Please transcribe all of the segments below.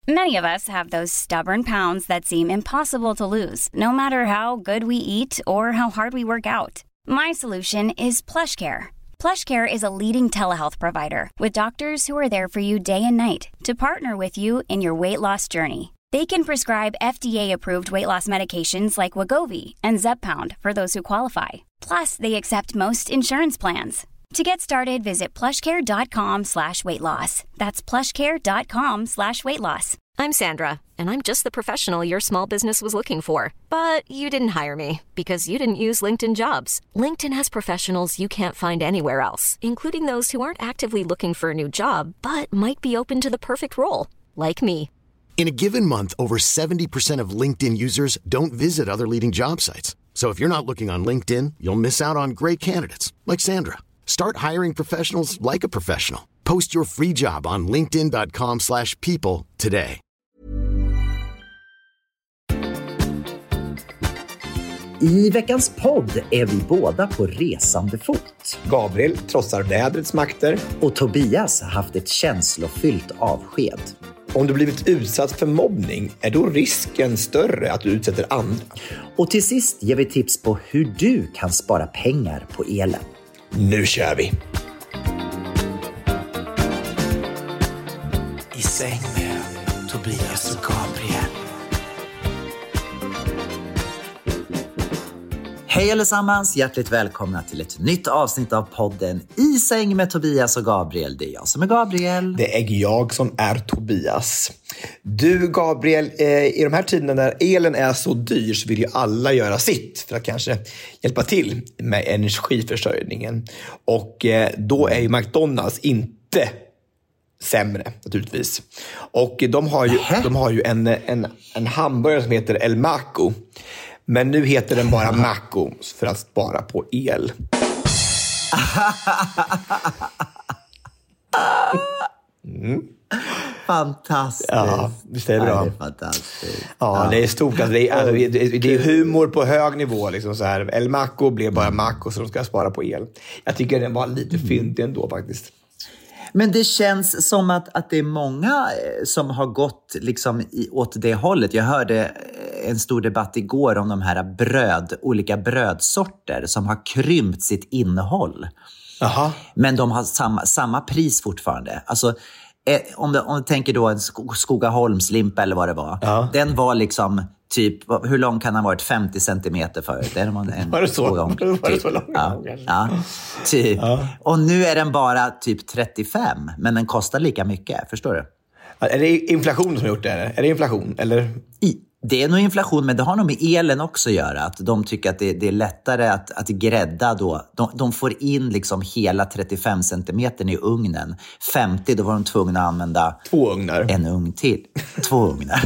Many of us have those stubborn pounds that seem impossible to lose, no matter how good we eat or how hard we work out. My solution is PlushCare. PlushCare is a leading telehealth provider with doctors who are there for you day and night to partner with you in your weight loss journey. They can prescribe FDA-approved weight loss medications like Wegovy and Zepbound for those who qualify. Plus, they accept most insurance plans. To get started, visit plushcare.com/weightloss. That's plushcare.com/weight loss. I'm Sandra, and I'm just the professional your small business was looking for. But you didn't hire me because you didn't use LinkedIn Jobs. LinkedIn has professionals you can't find anywhere else, including those who aren't actively looking for a new job, but might be open to the perfect role, like me. In a given month, over 70% of LinkedIn users don't visit other leading job sites. So if you're not looking on LinkedIn, you'll miss out on great candidates like Sandra. Start hiring professionals like a professional. Post your free job on linkedin.com/people today. I veckans podd är vi båda på resande fot. Gabriel trotsar vädrets makter. Och Tobias har haft ett känslofyllt avsked. Om du blivit utsatt för mobbning är då risken större att du utsätter andra. Och till sist ger vi tips på hur du kan spara pengar på elen. Nu kör vi! I säng med Tobias och Gabriel. Hej allesammans, hjärtligt välkomna till ett nytt avsnitt av podden I säng med Tobias och Gabriel. Det är jag som är Gabriel. Det är jag som är Tobias. Du Gabriel, i de här tiderna när elen är så dyr så vill ju alla göra sitt för att kanske hjälpa till med energiförsörjningen. Och då är ju McDonalds inte sämre naturligtvis. Och de har ju en hamburgare som heter El Maco. Men nu heter den bara Maco för att spara på el. Fantastiskt. Ja, visst är det bra. Det är fantastiskt. Ja, det är stort. Alltså, det är humor på hög nivå. Liksom så här. El Maco blev bara Maco så de ska spara på el. Jag tycker den var lite fyndig ändå faktiskt. Men det känns som att det är många som har gått liksom åt det hållet. Jag hörde en stor debatt igår om de här olika brödsorter som har krympt sitt innehåll. Aha. Men de har samma pris fortfarande. Alltså, om du tänker då en Skogaholmslimpa eller vad det var. Ja. Den var liksom typ, hur lång kan den ha varit? 50 centimeter förut. Var det så? Var det så lång? Ja, typ. Ja. Och nu är den bara typ 35, men den kostar lika mycket, förstår du? Är det inflation som har gjort det? Är det inflation? Eller? Det är nog inflation, men det har nog med elen också att göra. Att de tycker att det är lättare att grädda då. De får in liksom hela 35 centimeter i ugnen. 50, då var de tvungna att använda 2 ugnar. En ugn till. 2 ugnar.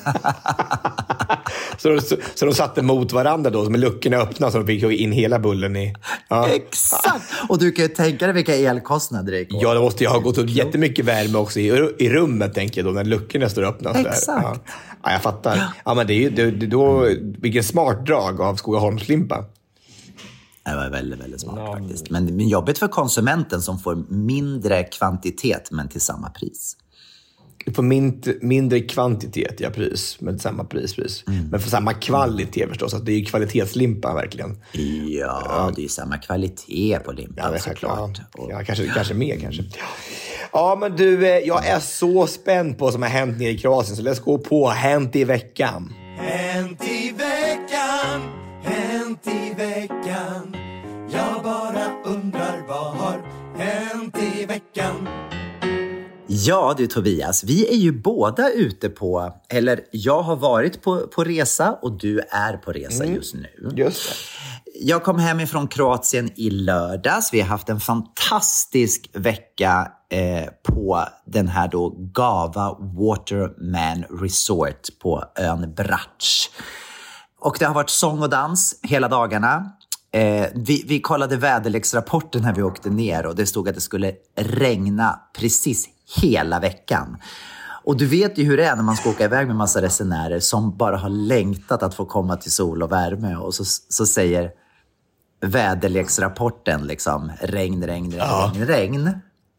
Så de satte mot varandra då, med luckorna öppna så de fick in hela bullen i. Ja. Exakt! Och du kan ju tänka dig vilka elkostnader det går. Ja, det måste ju ha gått upp jättemycket värme också i rummet, tänker jag då, när luckorna står öppna. Exakt. Ja, jag fattar. Ja, men det är ju då, vilken smart drag av Skogaholmslimpa. Det var väldigt, väldigt smart faktiskt. Men jobbigt för konsumenten som får mindre kvantitet men till samma pris. Du får mindre kvantitet, ja, pris, men samma pris. Men för samma kvalitet förstås. Att det är ju kvalitetslimpa verkligen. Ja, det är ju samma kvalitet på limpan såklart. Ja, kanske mer kanske. Ja, men du, jag är så spänd på vad som har hänt nere i Kroatien. Så let's gå på Hänt i veckan. Hänt i veckan, hänt i veckan. Jag bara undrar vad har hänt i veckan. Ja du Tobias, vi är ju båda ute på, eller jag har varit på resa och du är på resa just nu. Just det. Jag kom hem ifrån Kroatien i lördags. Vi har haft en fantastisk vecka på den här då Gava Waterman Resort på ön Brač. Och det har varit sång och dans hela dagarna. Vi kollade väderleksrapporten när vi åkte ner och det stod att det skulle regna precis hela veckan. Och du vet ju hur det är när man ska åka iväg med massa resenärer som bara har längtat att få komma till sol och värme. Och så säger väderleksrapporten liksom regn.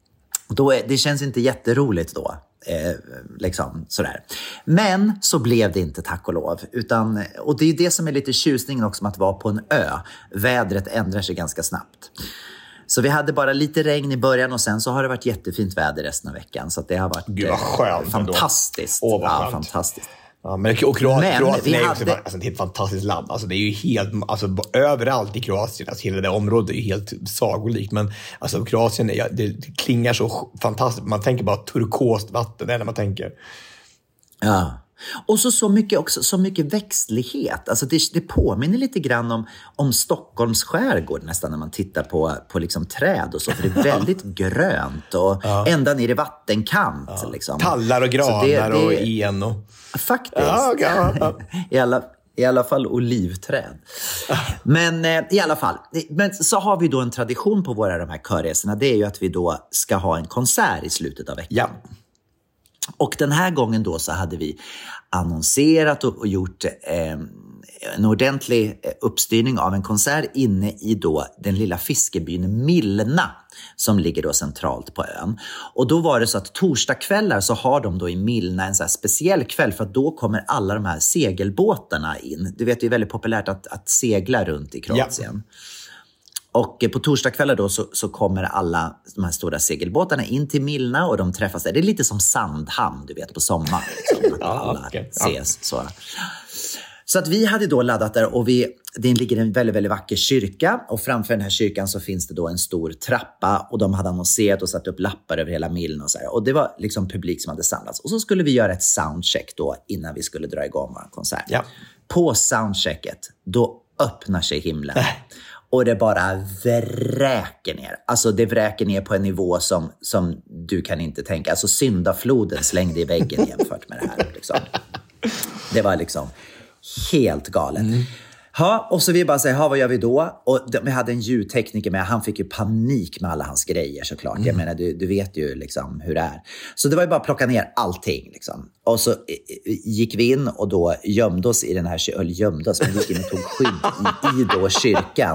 Det känns inte jätteroligt då. Liksom sådär. Men så blev det inte, tack och lov. Och det är det som är lite tjusningen också med att vara på en ö. Vädret ändrar sig ganska snabbt. Så vi hade bara lite regn i början och sen så har det varit jättefint väder resten av veckan. Så att det har varit fantastiskt. Åh, vad skönt. Fantastiskt. Ja, men Kroatien är ju också ett helt fantastiskt land. Alltså, det är ju helt, överallt i Kroatien, alltså, hela det området är ju helt sagolikt. Men alltså, Kroatien, det klingar så fantastiskt. Man tänker bara turkost vatten, det är när man tänker. Ja. Och så mycket växtlighet. Alltså det påminner lite grann om Stockholms skärgård nästan när man tittar på liksom träd och så. För det är väldigt grönt och ända ner i vattenkant. Ja. Liksom. Tallar och granar och en och... Faktiskt. I alla fall olivträd. Men i alla fall. Men så har vi då en tradition på de här körresorna. Det är ju att vi då ska ha en konsert i slutet av veckan. Ja. Och den här gången då så hade vi annonserat och gjort en ordentlig uppstyrning av en konsert inne i då den lilla fiskebyn Milna som ligger då centralt på ön. Och då var det så att torsdagskvällar så har de då i Milna en så här speciell kväll för att då kommer alla de här segelbåtarna in. Du vet, det är väldigt populärt att segla runt i Kroatien. Ja. Och på torsdagskvällar då så kommer alla de här stora segelbåtarna in till Milna och de träffas där. Det är lite som Sandhamn, du vet, på sommaren. Liksom, att alla ses. Så att vi hade då laddat där och det ligger en väldigt, väldigt vacker kyrka. Och framför den här kyrkan så finns det då en stor trappa och de hade annonserat och satt upp lappar över hela Milna och så här. Och det var liksom publik som hade samlats. Och så skulle vi göra ett soundcheck då innan vi skulle dra igång vår konsert. Ja. På soundchecket, då öppnar sig himlen. Och det bara vräker ner. Alltså det vräker ner på en nivå som du kan inte tänka. Alltså syndafloden slängde i väggen jämfört med det här. Liksom. Det var liksom helt galet. Ja, och så vi bara säger, vad gör vi då? Och vi hade en ljudtekniker med, han fick ju panik med alla hans grejer såklart. Jag menar, du vet ju liksom hur det är. Så det var ju bara att plocka ner allting liksom. Och så gick vi in och då gömde oss i den här vi gick in och tog skydd i då kyrkan.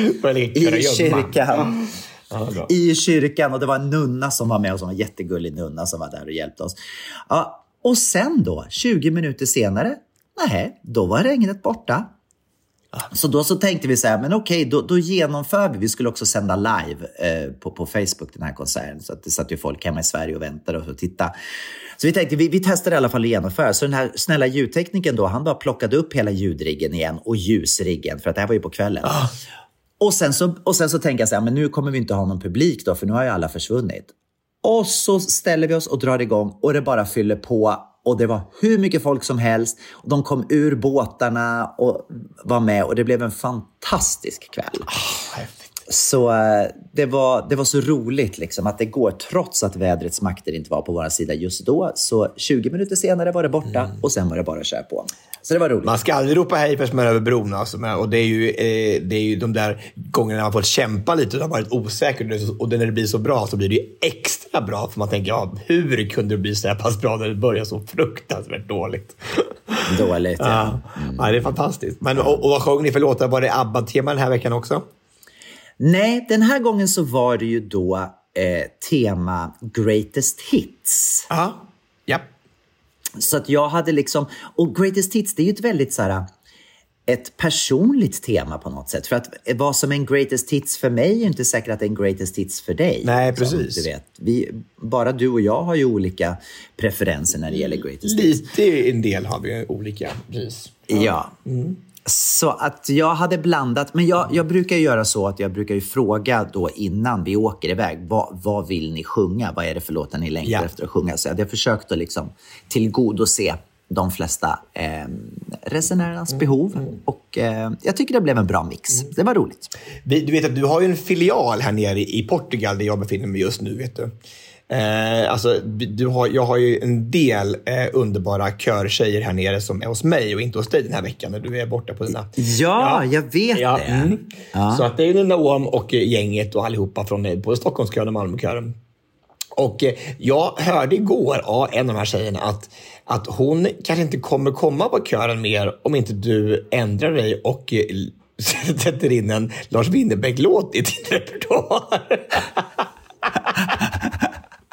I kyrkan, och det var en nunna som var med och som var en jättegullig nunna som var där och hjälpte oss. Ja, och sen då, 20 minuter senare, då var regnet borta. Så då så tänkte vi så här, men okej, då genomför vi. Vi skulle också sända live på Facebook den här konserten. Så att det satt ju folk hemma i Sverige och väntade och tittade. Så vi tänkte, vi testade i alla fall att genomföra. Så den här snälla ljudtekniken då, han bara plockade upp hela ljudriggen igen och ljusriggen. För att det här var ju på kvällen. Och sen så tänkte jag så här, men nu kommer vi inte ha någon publik då, för nu har ju alla försvunnit. Och så ställer vi oss och drar igång och det bara fyller på. Och det var hur mycket folk som helst. Och de kom ur båtarna och var med. Och det blev en fantastisk kväll. Så det var så roligt liksom, att det går, trots att vädrets makter inte var på vår sida just då. Så 20 minuter senare var det borta och sen var det bara att köra på. Så det var roligt. Man ska aldrig ropa hej först man är över bron. Alltså. Och det är ju de där gångerna man får kämpa lite och det har varit osäkert. Och när det blir så bra så blir det ju extra bra. För man tänker, hur kunde det bli så här pass bra när det börjar så fruktansvärt dåligt? Dåligt, ja. Ja, det är fantastiskt. Men, och vad sjöng ni för låtar? Var det ABBA-tema den här veckan också? Nej, den här gången så var det ju då tema Greatest Hits. Ja. Så att jag hade liksom, och Greatest Hits, det är ju ett väldigt så här, ett personligt tema på något sätt. För att vad som är en Greatest Hits för mig är ju inte säkert att det är en Greatest Hits för dig. Nej, precis. Du vet. Bara du och jag har ju olika preferenser när det gäller Greatest Hits. Hits. En del har vi olika, precis. Ja. Så att jag hade blandat, men jag brukar göra så att jag brukar ju fråga då innan vi åker iväg, vad vill ni sjunga? Vad är det för låtar ni längtar efter att sjunga? Så jag hade försökt att liksom tillgodose de flesta resenärernas behov och jag tycker det blev en bra mix. Det var roligt. Du vet att du har ju en filial här nere i Portugal där jag befinner mig just nu, vet du. Alltså, jag har ju en del underbara körtjejer här nere som är hos mig och inte hos dig den här veckan när du är borta på dina... Ja, jag vet det. Ja. Så att det är ju Naom och gänget och allihopa från både Stockholmskören och Malmökören. Och jag hörde igår av en av de här tjejerna att hon kanske inte kommer komma på kören mer om inte du ändrar dig och sätter in en Lars Winnerbäck-låt i din repertoar.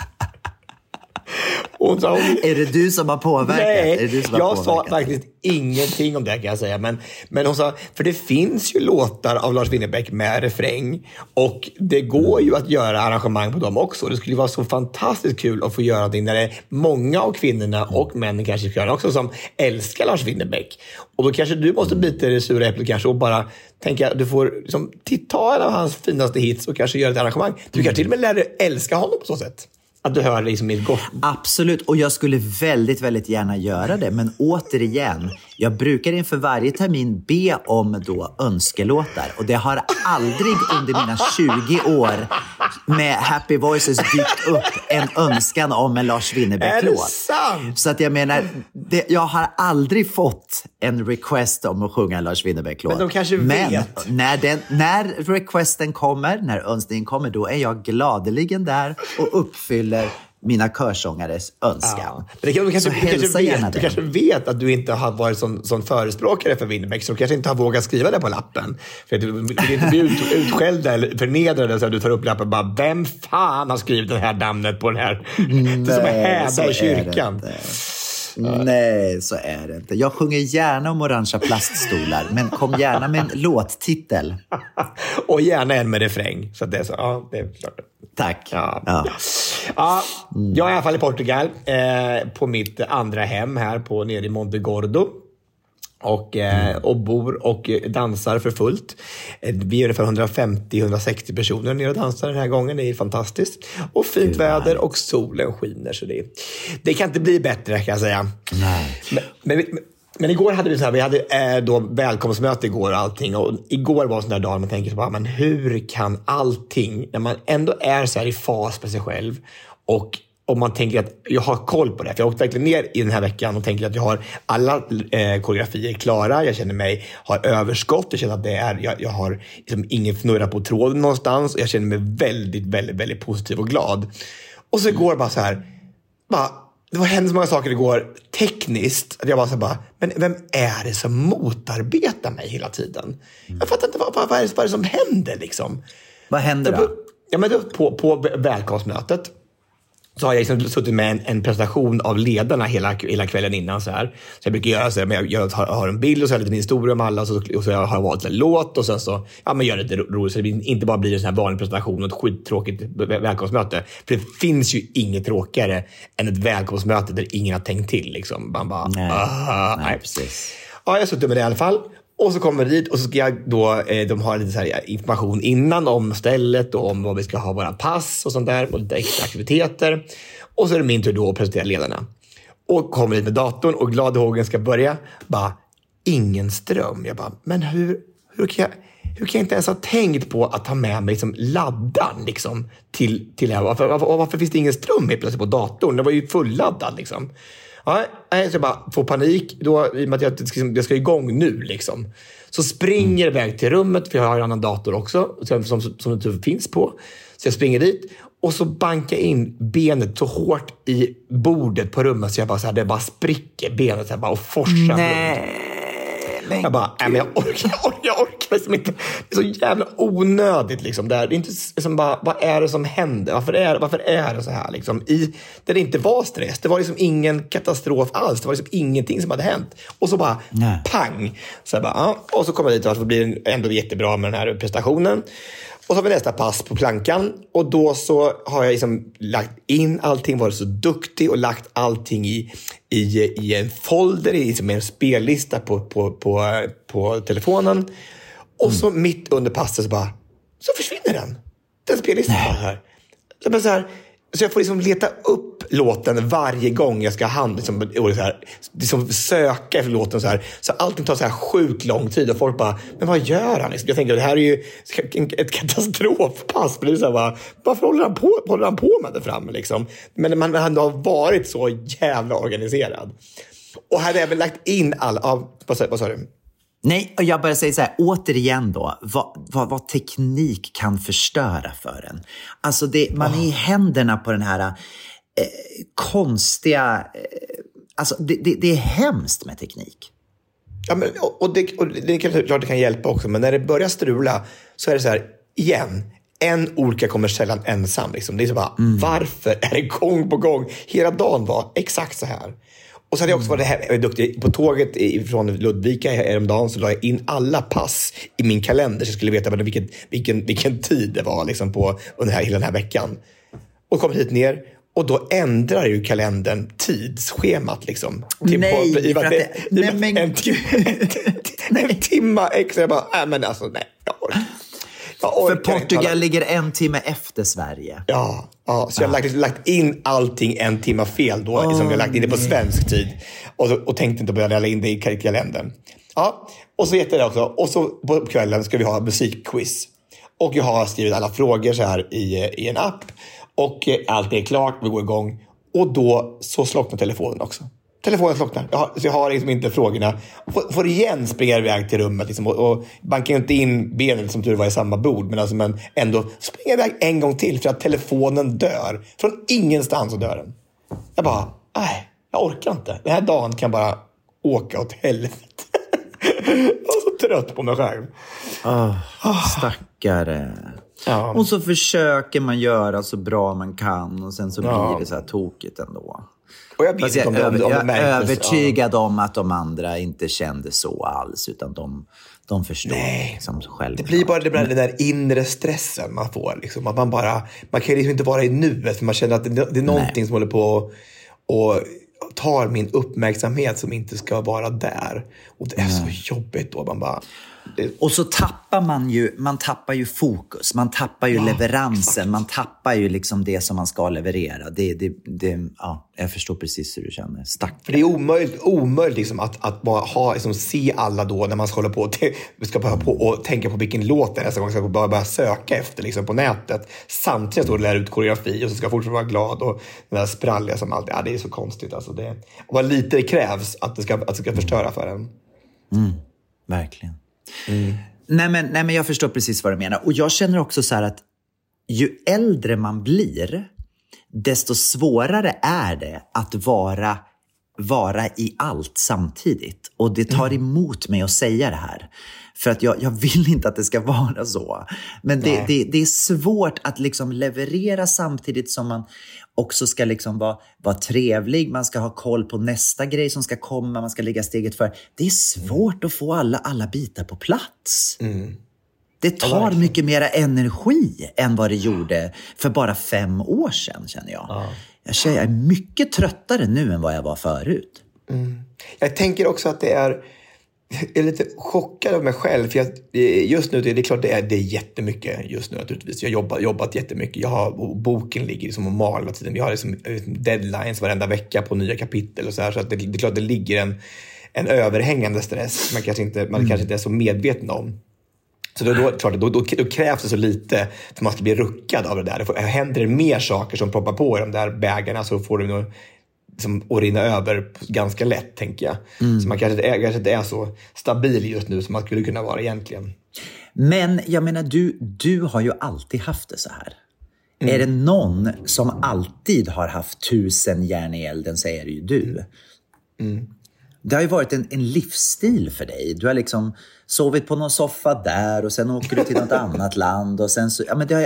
Är det du som har påverkat? Nej, jag sa faktiskt ingenting om det kan jag säga. Men hon sa, för det finns ju låtar av Lars Winnerbäck med refräng. Och det går ju att göra arrangemang på dem också. Det skulle vara så fantastiskt kul att få göra någonting när det är många av kvinnorna och männen kanske ska göra också som älskar Lars Winnerbäck. Och då kanske du måste bita det sura äpplet kanske och bara tänka att du får liksom, ta en av hans finaste hits och kanske göra ett arrangemang. Du kanske till och med lär dig älska honom på så sätt. Att du hör liksom i ett gott. Absolut, och jag skulle väldigt, väldigt gärna göra det. Men återigen, jag brukar inför varje termin be om då önskelåtar. Och det har aldrig under mina 20 år med Happy Voices dykt upp en önskan om en Lars Winnerbäck-låt. Är det sant? Så att jag menar, jag har aldrig fått en request om att sjunga en Lars Winnerbäck-låt. Men de kanske vet. När requesten kommer, när önskningen kommer, då är jag gladeligen där och uppfyller mina körsångares önskan. Ja. Men du kanske vet att du inte har varit som förespråkare för Winnerbäck, så du kanske inte har vågat skriva det på lappen. För du vill inte bli utskällda eller förnedrade så att du tar upp lappen och bara, vem fan har skrivit det här namnet på den här? Det är som att häda i kyrkan. Nej, så är det inte. Jag sjunger gärna om orangea plaststolar, men kom gärna med en låttitel. Och gärna en med refräng. Så det är så, ja, det är klart. Tack. Ja, jag är i alla fall i Portugal på mitt andra hem här nere i Monte Gordo. Och bor och dansar för fullt. Vi är ungefär 150-160 personer nere och dansar den här gången. Det är fantastiskt. Och fint väder och solen skiner. Så det kan inte bli bättre kan jag säga. Nej. Men igår hade vi hade då välkomstmöte igår och allting. Och igår var en sån där dag man tänker så bara, men hur kan allting, när man ändå är så här i fas med sig själv och om man tänker att jag har koll på det. För jag har åkt verkligen ner i den här veckan och tänker att jag har alla koreografier klara. Jag känner mig har överskott. Jag känner att jag har liksom ingen fnurra på tråden någonstans. Och jag känner mig väldigt, väldigt, väldigt positiv och glad. Och så igår bara så här. Det hände så många saker igår tekniskt. Att jag bara så här, men vem är det som motarbetar mig hela tiden? Jag fattar inte vad är det som händer liksom. Vad händer då? Ja, men på välkomstmötet så har jag liksom suttit med en presentation av ledarna hela kvällen innan så här. Så jag brukar göra så här, men jag har en bild och så har jag lite historia om alla och så har jag valt en låt och sen så gör det lite roligt så det inte bara blir en sån här vanlig presentation och ett skittråkigt välkomstmöte. För det finns ju inget tråkigare än ett välkomstmöte där ingen har tänkt till liksom. Man bara, nej, precis. Ja, jag har suttit med det i alla fall. Och så kommer dit och så ska jag då, de har lite så här information innan om stället och om vad vi ska ha våra pass och sånt där och lite extra aktiviteter. Och så är det min tur då att presentera ledarna. Och kommer dit med datorn och glad i hågen ska börja. Bara, ingen ström. Jag bara, men hur kan jag inte ens ha tänkt på att ta med mig liksom laddan liksom, till det här? Varför finns det ingen ström helt plötsligt på datorn? Det var ju fulladdad liksom. Ja, så jag bara får panik då, i och med att jag ska igång nu liksom. Så springer iväg till rummet, för jag har en annan dator också som det finns på. Så jag springer dit och så bankar in benet så hårt i bordet på rummet så jag bara så här, det bara spricker benet så här, bara och forsar blod. Jag bara, men jag orkar liksom inte. Det är så jävla onödigt liksom. Det är inte liksom bara, vad är det som händer? Varför är det så här liksom? Där det inte var stress. Det var liksom ingen katastrof alls. Det var liksom ingenting som hade hänt. Och så bara, pang. Så jag bara, och så kommer jag dit och så blir det ändå jättebra med den här prestationen. Och så har vi nästa pass på plankan. Och då så har jag liksom lagt in allting, varit så duktig och lagt allting i en folder, liksom en spellista på telefonen. Och så mitt under passet så försvinner den spellistan här. Så jag får liksom leta upp låten varje gång jag ska liksom söka efter låten så här. Så allting tar så här sjukt lång tid och folk bara, men vad gör han? Jag tänker, det här är ju ett katastrofpass. Det är så här, varför håller han på med det fram liksom? Men man har varit så jävla organiserad. Och hade även lagt in vad sa du? Nej, och jag bara säger så här, återigen då, vad teknik kan förstöra för en. Alltså man är i händerna på den här konstiga, alltså det är hemskt med teknik. Ja, men, och det är klart det kan hjälpa också, men när det börjar strula så är det så här, igen, en olycka kommer sällan ensam. Liksom. Det är så bara, varför är det gång på gång? Hela dagen var exakt så här. Och så hade jag också varit duktig. På tåget från Ludvika häromdagen så la jag in alla pass i min kalender så jag skulle veta vilken tid det var liksom under hela den här veckan. Och kom hit ner. Och då ändrar ju kalendern tidsschemat liksom. En timma extra. Jag bara, men alltså nej. För Portugal ligger en timme efter Sverige. Ja, så jag har lagt in allting en timme fel då. Som jag har lagt in det på svensk tid. Och tänkte inte börja lägga in det i kalendern. Ja, och så heter det också. Och så på kvällen ska vi ha musikquiz. Och jag har skrivit alla frågor så här i en app. Och allt är klart, vi går igång. Och då så slocknar telefonen också. Telefonen slocknar. Så jag har liksom inte frågorna. Får igen springa iväg till rummet. Liksom, och man kan ju inte in benet som tur var i samma bord. Men ändå springa iväg en gång till. För att telefonen dör. Från ingenstans så dör den. Jag bara, nej, jag orkar inte. Den här dagen kan bara åka åt helvete. Jag är så trött på mig själv. Stackare. Ja. Och så försöker man göra så bra man kan. Och sen så blir det så här tokigt ändå. Och jag är övertygad om att de andra inte kände så alls. Utan de förstår liksom själv. Det blir bara den där inre stressen man får. Liksom, att man kan ju liksom inte vara i nuet. För man känner att det är någonting som håller på och tar min uppmärksamhet som inte ska vara där. Och det är så jobbigt då. Man bara... Och så tappar man tappar ju fokus, man tappar ju leveransen, exakt. Man tappar ju liksom det som man ska leverera. Jag förstår precis hur du känner. För det är omöjligt liksom att bara liksom, se alla då när man ska hålla på och tänka på vilken låt det är. Så man ska bara söka efter liksom, på nätet. Samtidigt står det lära ut koreografi och så ska fortfarande vara glad och den där spralliga som alltid. Det är så konstigt. Alltså, och vad lite det krävs att det ska förstöra för en. Verkligen. Nej men jag förstår precis vad du menar. Och jag känner också så här att ju äldre man blir, desto svårare är det att vara i allt samtidigt. Och det tar emot mig att säga det här. För att jag vill inte att det ska vara så. Men det är svårt att liksom leverera samtidigt som man också ska liksom vara trevlig. Man ska ha koll på nästa grej som ska komma. Man ska lägga steget för. Det är svårt att få alla bitar på plats. Det tar mycket mer energi än vad det gjorde för bara 5 år sedan, känner jag. Jag är mycket tröttare nu än vad jag var förut. Jag tänker också att jag är lite chockad av mig själv. För just nu, det är klart det är jättemycket just nu naturligtvis. Jag har jobbat jättemycket. Boken ligger liksom och mal hela tiden. Vi har liksom deadlines varenda vecka på nya kapitel och så här. Så att det är klart det ligger en överhängande stress. Man kanske inte är så medveten om. Så då krävs det så lite för man ska bli ruckad av det där. Händer det mer saker som proppar på i de där bägarna så får du nog liksom att rinna över ganska lätt, tänker jag. Så man kanske inte är så stabil just nu som man skulle kunna vara egentligen. Men jag menar, du har ju alltid haft det så här. Är det någon som alltid har haft 1000 järn i elden, så är det ju du. Det har ju varit en livsstil för dig. Du har liksom sovit på någon soffa där och sen åker du till något annat land. Och sen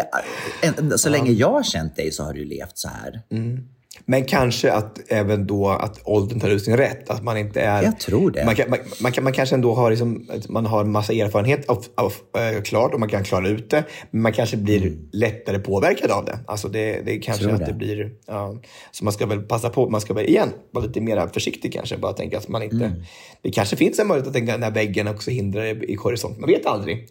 så länge jag har känt dig så har du levt så här. Men kanske att även då att åldern tar ut sin rätt. Att man inte är... Jag tror det. Man kanske ändå har liksom, man har en massa erfarenhet av klart och man kan klara ut det. Men man kanske blir lättare påverkad av det. Alltså det kanske att det blir... Ja, så man ska väl passa på, man ska väl igen vara lite mer försiktig kanske. Bara tänka att man inte... Det kanske finns en möjlighet att tänka att den här väggen också hindrar i horisont. Man vet aldrig.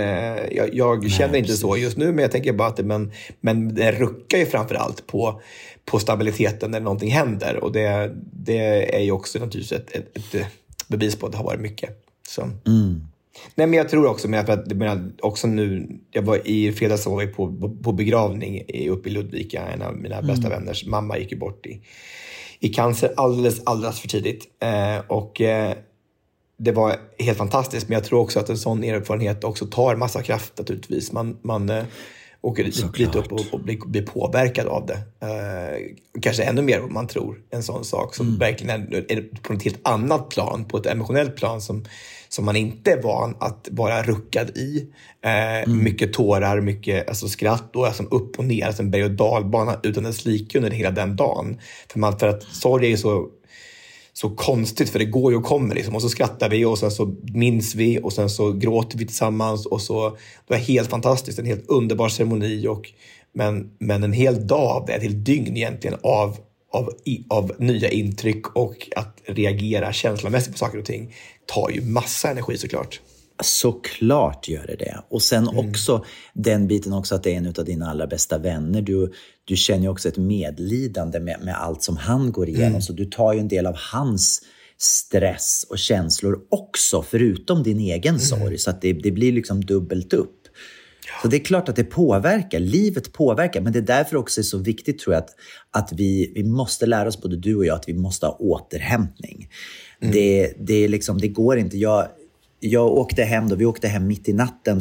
Jag känner inte så just nu, men jag tänker bara att men det ruckar ju framförallt på stabiliteten när någonting händer. Och det är ju också naturligtvis ett bevis på att det har varit mycket. Så. Nej, men jag tror också, för att också nu, jag var i fredags så var vi på begravning uppe i Ludvika. En av mina bästa vänners mamma gick ju bort i cancer alldeles för tidigt. Och det var helt fantastiskt. Men jag tror också att en sån erfarenhet också tar massa kraft naturligtvis. åker dit upp och blir påverkad av det. Kanske ännu mer vad man tror. En sån sak som verkligen är på ett helt annat plan, på ett emotionellt plan som man inte är van att vara ruckad i. Mycket tårar, mycket alltså skratt och alltså upp och ner, alltså en berg- och dalbana utan dess like under hela den dagen. För att sorg är så konstigt, för det går ju och kommer liksom. Och så skrattar vi och sen så minns vi och sen så gråter vi tillsammans och så. Det var helt fantastiskt, en helt underbar ceremoni men en hel dag, ett helt dygn egentligen av nya intryck och att reagera känslomässigt på saker och ting tar ju massa energi såklart. Såklart gör det. Och sen också den biten också att det är en av dina allra bästa vänner. Du känner ju också ett medlidande med allt som han går igenom. Så du tar ju en del av hans stress och känslor också, förutom din egen sorg. Så att det blir liksom dubbelt upp. Så det är klart att det påverkar, livet påverkar. Men det är därför också är så viktigt, tror jag, att vi måste lära oss, både du och jag, att vi måste ha återhämtning. Det är liksom, det går inte. Jag åkte hem då, vi åkte hem mitt i natten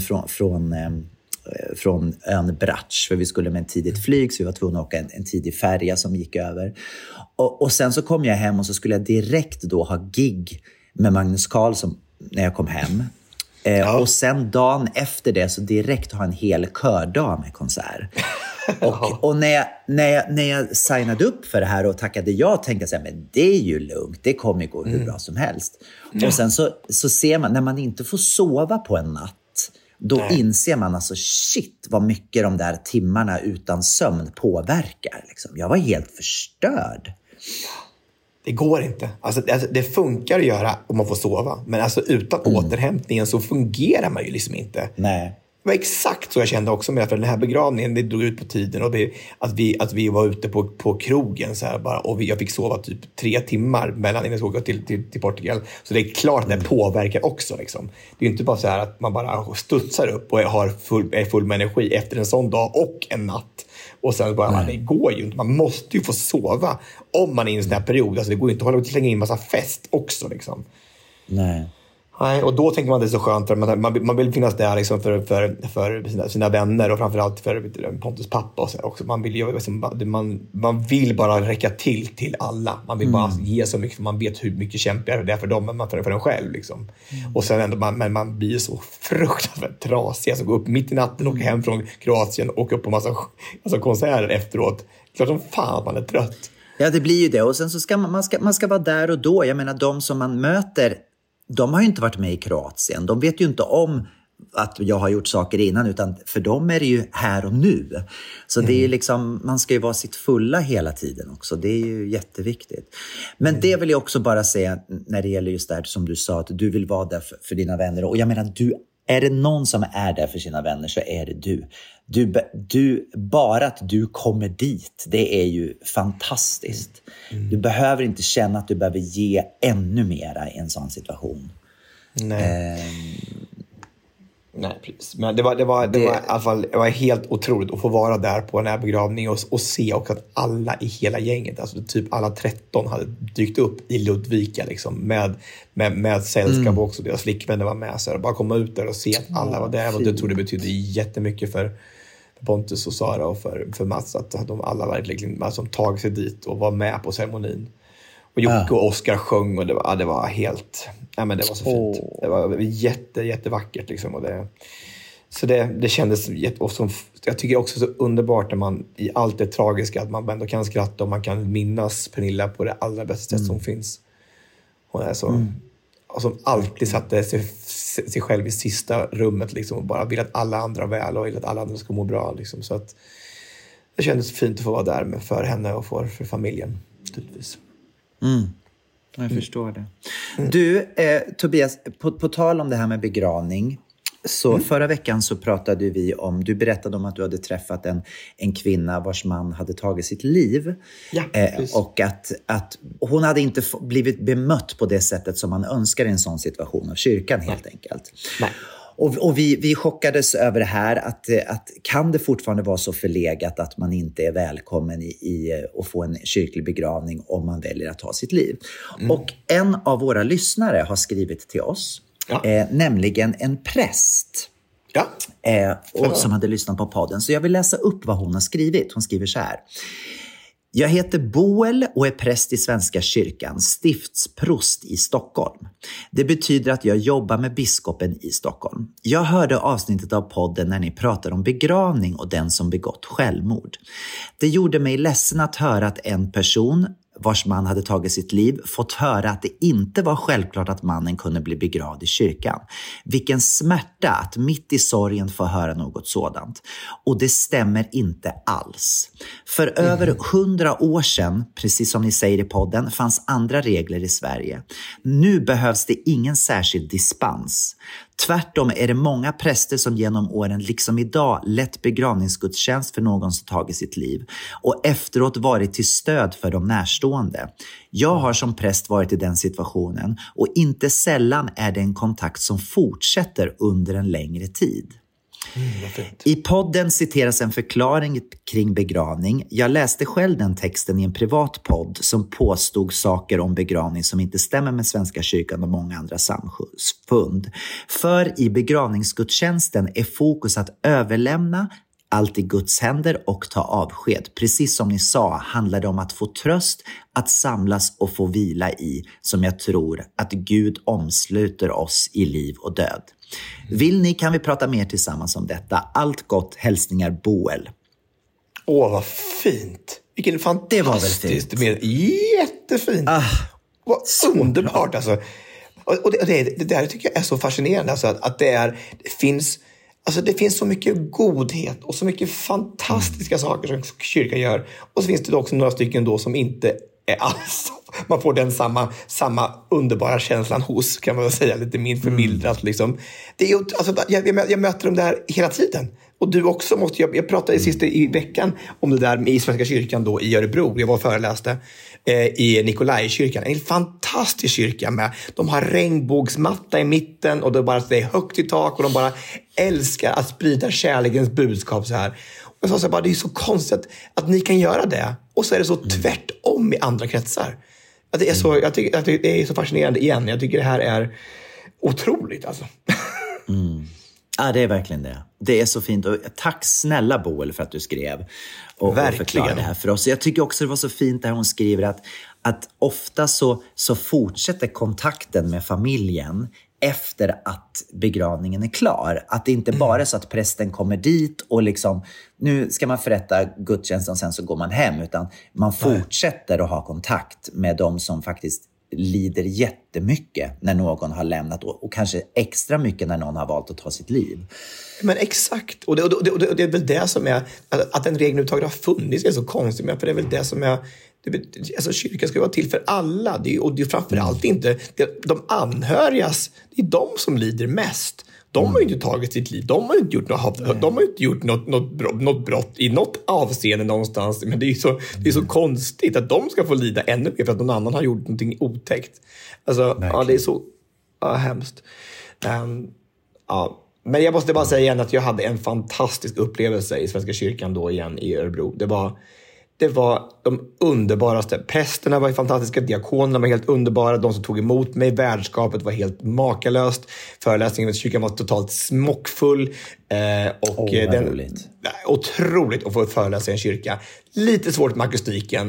från ön Brač, för vi skulle med en tidigt flyg, så vi var tvungna att åka en tidig färja som gick över. Och sen så kom jag hem och så skulle jag direkt då ha gig med Magnus Carlsson när jag kom hem. Och sen dagen efter det så direkt ha en hel kördag med konsert. Och när jag signade upp för det här och tackade ja, tänkte jag så här, men det är ju lugnt, det kommer ju gå hur bra som helst. Och sen så ser man, när man inte får sova på en natt, då inser man alltså shit vad mycket de där timmarna utan sömn påverkar. Liksom. Jag var helt förstörd. Det går inte. Alltså, det funkar att göra om man får sova. Men alltså, utan återhämtningen så fungerar man ju liksom inte. Nej. Det var exakt så jag kände också med, för den här begravningen, det drog ut på tiden. Och att vi var ute på krogen så här bara, och jag fick sova typ 3 timmar mellan innan jag åka till Portugal. Så det är klart att det påverkar också. Liksom. Det är ju inte bara så här att man bara studsar upp och är full med energi efter en sån dag och en natt. Och sen bara, det går ju inte. Man måste ju få sova om man är i en sån här period. Alltså det går ju inte att hålla och slänga in massa fest också. Liksom. Nej. Nej, och då tänker man det är så skönt. För man vill finnas där liksom för sina vänner och framförallt för Pontus pappa. Och så också. Man vill bara räcka till alla. Man vill bara ge så mycket, för man vet hur mycket kämpigare det är för dem, men för en själv. Liksom. Och sen ändå, man blir så fruktansvärt trasig. Alltså gå upp mitt i natten, åka hem från Kroatien, åka upp på massa konserter efteråt. Klart som fan man är trött. Ja, det blir ju det. Och sen så ska man ska vara där och då. Jag menar, de som man möter, de har ju inte varit med i Kroatien. De vet ju inte om att jag har gjort saker innan, utan för dem är det ju här och nu. Så det är ju liksom, man ska ju vara sitt fulla hela tiden också. Det är ju jätteviktigt. Men det vill jag också bara säga när det gäller just det här som du sa, att du vill vara där för dina vänner. Och jag menar, är det någon som är där för sina vänner så är det du. Bara att du kommer dit, det är ju fantastiskt. Du behöver inte känna att du behöver ge ännu mera i en sån situation. Nej, precis. Men det var i alla fall, det var helt otroligt att få vara där på den här begravningen och se också att alla i hela gänget, alltså typ alla 13 hade dykt upp i Ludvika liksom, med sällskap också. Deras flickvänner var med, så bara komma ut där och se att alla var där. Och det tror det betydde jättemycket för Pontus och Sara och för Mats, att de alla verkligen alltså, tagit sig dit och var med på ceremonin. Och Jocke och Oskar sjöng och det var helt... Ja, men det var så fint. Det var jättevackert liksom. Och det kändes jag tycker också så underbart när man i allt det tragiska, att man ändå kan skratta och man kan minnas Pernilla på det allra bästa sätt som finns. Hon är så... Och som alltid satte sig själv i sista rummet liksom, och bara vill att alla andra väl och vill att alla andra ska må bra. Liksom. Så att det kändes fint att få vara där för henne och för familjen. Naturligtvis. Jag förstår det. Du, Tobias, på tal om det här med begravning. Så förra veckan så pratade vi om, du berättade om att du hade träffat en kvinna vars man hade tagit sitt liv. Ja, och att hon hade inte blivit bemött på det sättet som man önskar i en sån situation av kyrkan helt enkelt. Nej. Och vi chockades över det här, att kan det fortfarande vara så förlegat att man inte är välkommen i att få en kyrklig begravning om man väljer att ta sitt liv. Och en av våra lyssnare har skrivit till oss, nämligen en präst. Ja. Och som hade lyssnat på podden. Så jag vill läsa upp vad hon har skrivit. Hon skriver så här. Jag heter Boel och är präst i Svenska kyrkan, stiftsprost i Stockholm. Det betyder att jag jobbar med biskopen i Stockholm. Jag hörde avsnittet av podden när ni pratade om begravning och den som begått självmord. Det gjorde mig ledsen att höra att en person vars man hade tagit sitt liv fått höra att det inte var självklart att mannen kunde bli begravd i kyrkan. Vilken smärta att mitt i sorgen få höra något sådant. Och det stämmer inte alls. För över 100 år sedan, precis som ni säger i podden, fanns andra regler i Sverige. Nu behövs det ingen särskild dispens. Tvärtom är det många präster som genom åren liksom idag lett begravningsgudstjänst för någon som tagit sitt liv och efteråt varit till stöd för de närstående. Jag har som präst varit i den situationen och inte sällan är det en kontakt som fortsätter under en längre tid. I podden citeras en förklaring kring begravning. Jag läste själv den texten i en privat podd som påstod saker om begravning som inte stämmer med Svenska kyrkan och många andra samfund. För i begravningsgudstjänsten är fokus att överlämna allt i Guds händer och ta avsked. Precis som ni sa handlar det om att få tröst, att samlas och få vila i, som jag tror att Gud omsluter oss i liv och död. Vill ni kan vi prata mer tillsammans om detta. Allt gott, hälsningar Boel. Åh, vad fint. Vilken fantastisk. Det var väl fint? Jättefint. Vad underbart alltså. Och det där tycker jag är så fascinerande. Alltså, att det finns så mycket godhet och så mycket fantastiska saker som kyrkan gör. Och så finns det också några stycken då som inte är alls. Man får den samma underbara känslan hos, kan man väl säga, lite min förmildrat liksom. Det är, alltså, jag möter dem där hela tiden. Och du också måste, jag pratade sist i veckan om det där i Svenska kyrkan då i Örebro. Jag var och föreläste i Nikolajkyrkan. En fantastisk kyrka med. De har regnbågsmatta i mitten och det är högt i tak och de bara älskar att sprida kärlekens budskap så här. Och jag sa bara, det är så konstigt att ni kan göra det. Och så är det så tvärtom i andra kretsar. Att det är så, jag tycker att det är så fascinerande igen. Jag tycker det här är otroligt alltså. Ja, det är verkligen det. Det är så fint. Och tack snälla Boel för att du skrev och förklarade det här för oss. Jag tycker också det var så fint där hon skriver att ofta så fortsätter kontakten med familjen efter att begravningen är klar. Att det inte bara är så att prästen kommer dit och liksom, nu ska man förrätta gudstjänsten och sen så går man hem. Utan man fortsätter att ha kontakt med de som faktiskt lider jättemycket när någon har lämnat och kanske extra mycket när någon har valt att ta sitt liv. Men exakt, och det är väl det som är att den regeln överhuvudtaget har funnits är så konstigt, men för det är väl det som är alltså kyrkan ska vara till för alla, och det är framförallt inte de anhörigas, det är de som lider mest. De har ju inte tagit sitt liv. De har inte gjort något brott i något avseende någonstans. Men det är så konstigt att de ska få lida ännu mer för att någon annan har gjort någonting otäckt. Alltså, ja, det är så hemskt. Men jag måste bara säga igen att jag hade en fantastisk upplevelse i Svenska kyrkan då igen i Örebro. Det var de underbaraste. Prästerna var fantastiska, diakonerna var helt underbara, de som tog emot mig, värdskapet var helt makalöst. Föreläsningen i kyrkan var totalt smockfull. Otroligt att få föreläsa i en kyrka. Lite svårt med akustiken.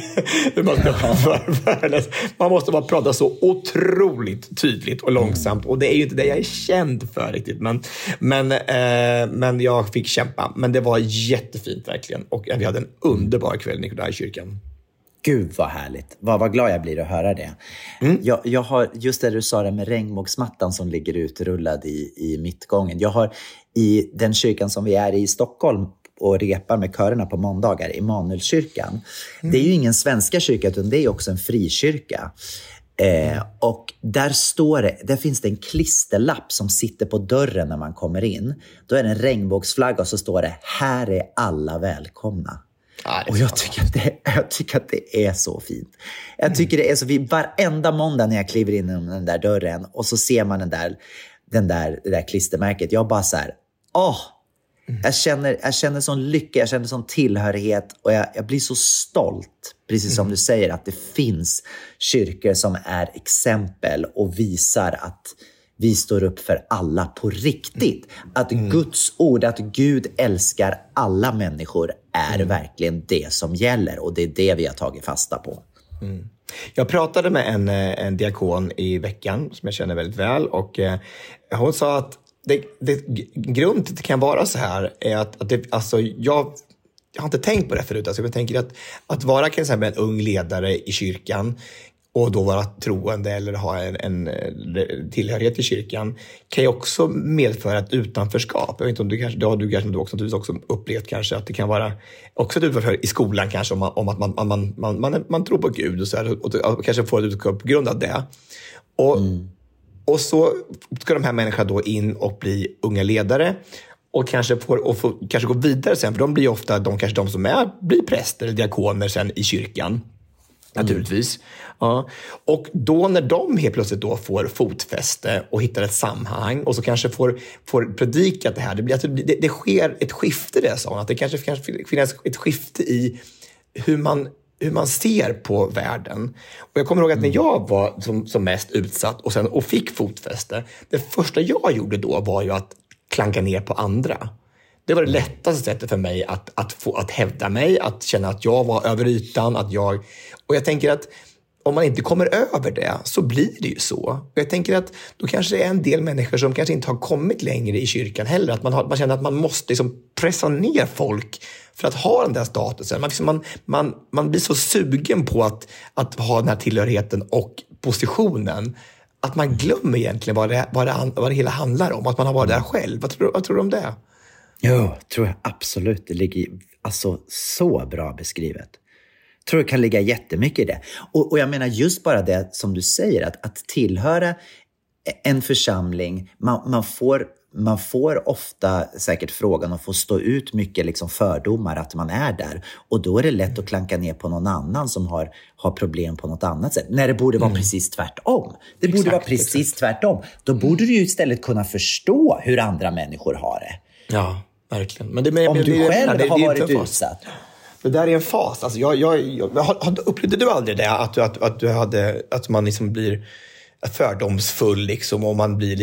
Man måste bara prata så otroligt tydligt och långsamt. Och det är ju inte det jag är känd för riktigt. Men jag fick kämpa. Men det var jättefint verkligen. Och vi hade en underbar kväll i Nikolajkyrkan. Gud vad härligt. Vad glad jag blir att höra det. Jag har just det du sa det med regnbågsmattan som ligger utrullad i mittgången. Jag har i den kyrkan som vi är i Stockholm och repar med körerna på måndagar, Immanuelskyrkan. Det är ju ingen svenska kyrka utan det är också en frikyrka. Och där finns det en klisterlapp som sitter på dörren när man kommer in. Då är det en regnbågsflagga och så står det: här är alla välkomna. Och jag tycker att det är så fint. Jag tycker det är så fint. Varenda måndag när jag kliver in i den där dörren och så ser man det där klistermärket. Jag bara så här, jag känner sån lycka, jag känner sån tillhörighet och jag blir så stolt. Precis som du säger, att det finns kyrkor som är exempel och visar att vi står upp för alla på riktigt. Att Guds ord, att Gud älskar alla människor är verkligen det som gäller. Och det är det vi har tagit fasta på. Jag pratade med en diakon i veckan som jag känner väldigt väl. Och hon sa att grunden till det kan vara så här är att det, alltså jag har inte tänkt på det förut. Alltså jag tänker att vara till exempel en ung ledare i kyrkan och då vara troende eller ha en tillhörighet till kyrkan kan ju också medföra ett utanförskap. Jag vet inte om du kanske, det har du kanske också upplevt kanske, att det kan vara också ett utanförskap i skolan kanske om att man tror på Gud och så här, och kanske får ett utanförskap på grund av det. Och så ska de här människorna då in och bli unga ledare och kanske kanske gå vidare sen, för de blir ofta kanske de som blir präster eller diakoner sen i kyrkan. Naturligtvis. Ja. Och då när de helt plötsligt då får fotfäste och hittar ett sammanhang och så kanske får predika det här. Det sker ett skifte där, sa hon. Att det kanske finns ett skifte i hur man ser på världen. Och jag kommer ihåg att när jag var som mest utsatt och fick fotfäste, det första jag gjorde då var ju att klanka ner på andra. Det var det lättaste sättet för mig att hävda mig, att känna att jag var över ytan, och jag tänker att om man inte kommer över det så blir det ju så. Och jag tänker att då kanske det är en del människor som kanske inte har kommit längre i kyrkan heller, att man känner att man måste liksom pressa ner folk för att ha den där statusen. Man blir så sugen på att ha den här tillhörigheten och positionen att man glömmer egentligen vad det hela handlar om, att man har varit där själv. Vad tror du om det? Jo, tror jag absolut. Det ligger alltså så bra beskrivet. Tror det kan ligga jättemycket i det. Och jag menar just bara det som du säger, att tillhöra en församling, man får ofta säkert frågan och får stå ut mycket liksom fördomar att man är där. Och då är det lätt att klanka ner på någon annan som har problem på något annat sätt. När det borde vara precis tvärtom. Det borde vara precis tvärtom. Då borde du ju istället kunna förstå hur andra människor har det. Ja, verkligen. Men om du själv har varit utsatt. Det där är en fas. Alltså upplevde du aldrig det? Att man liksom blir fördomsfull liksom, och man blir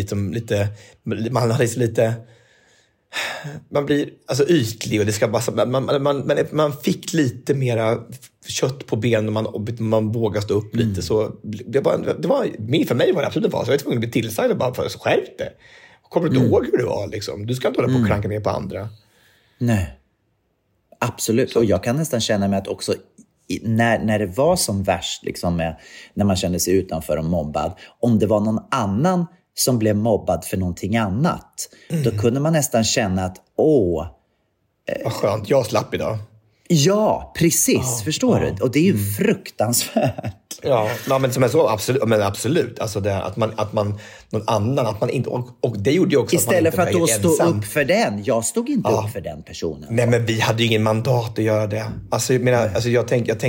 man blir alltså ytlig, och det ska bara man fick lite mera kött på benen, man vågar stå upp lite, så det var för mig var det absolut en fas. Jag var tvungen att bli tillsagd och bara skärp det. Kommer du inte ihåg hur det var liksom? Du ska inte hålla på och kranka ner på andra. Nej. Absolut. Och jag kan nästan känna mig att också när det var som värst liksom när man kände sig utanför och mobbad, om det var någon annan som blev mobbad för någonting annat, då kunde man nästan känna att vad skönt, jag slapp idag. Ja, precis. Förstår du? Och det är ju fruktansvärt. Ja, men som är så absolut. Alltså det, att man någon annan, att man inte, och det gjorde ju också istället att man inte för att då stå ensam. Upp för den. Jag stod inte upp för den personen. Nej, men vi hade ju ingen mandat att göra det. Alltså jag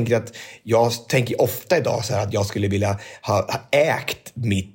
tänker ofta idag så här att jag skulle vilja ha ägt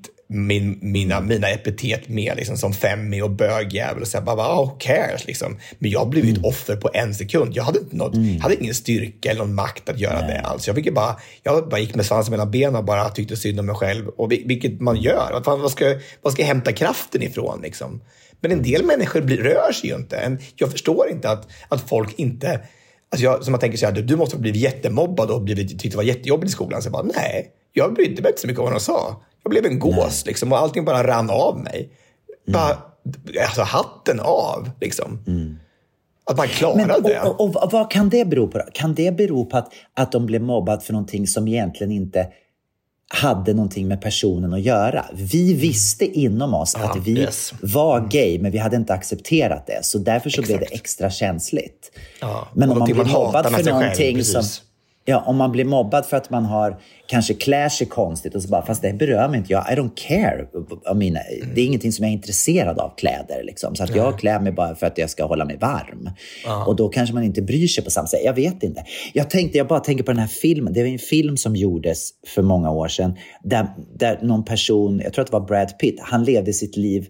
mina epitet med liksom, som femmig och bögjävel och så här, bara who cares liksom. Men jag blev ett offer på en sekund. Jag hade inte hade ingen styrka eller någon makt att göra det alls. Jag bara gick med svansen mellan benen och bara tyckte synd om mig själv, och vilket man gör. Vad ska jag hämta kraften ifrån liksom? Men en del människor rör sig ju inte. Jag förstår inte att folk inte, alltså som man tänker så här, du måste ha blivit jättemobbad och tyckte det var jättejobbigt i skolan, så jag bara nej, jag brydde mig inte så mycket om vad de sa. Jag blev en gås liksom, och allting bara rann av mig. Bara, alltså hatten av liksom. Att man klarade det. Och vad kan det bero på? Kan det bero på att de blev mobbad för någonting som egentligen inte hade någonting med personen att göra? Vi visste inom oss att vi var gay, men vi hade inte accepterat det. Så därför så blev det extra känsligt. Ja. Men om man blir mobbad för någonting själv, som... Ja, om man blir mobbad för att man kanske klär sig konstigt och så bara, fast det berör mig inte, I don't care. Det är ingenting som jag är intresserad av, kläder liksom. Så att jag klär mig bara för att jag ska hålla mig varm. Och då kanske man inte bryr sig på samma sätt. Jag vet inte. Jag bara tänker på den här filmen. Det var en film som gjordes för många år sedan där någon person, jag tror att det var Brad Pitt, han levde sitt liv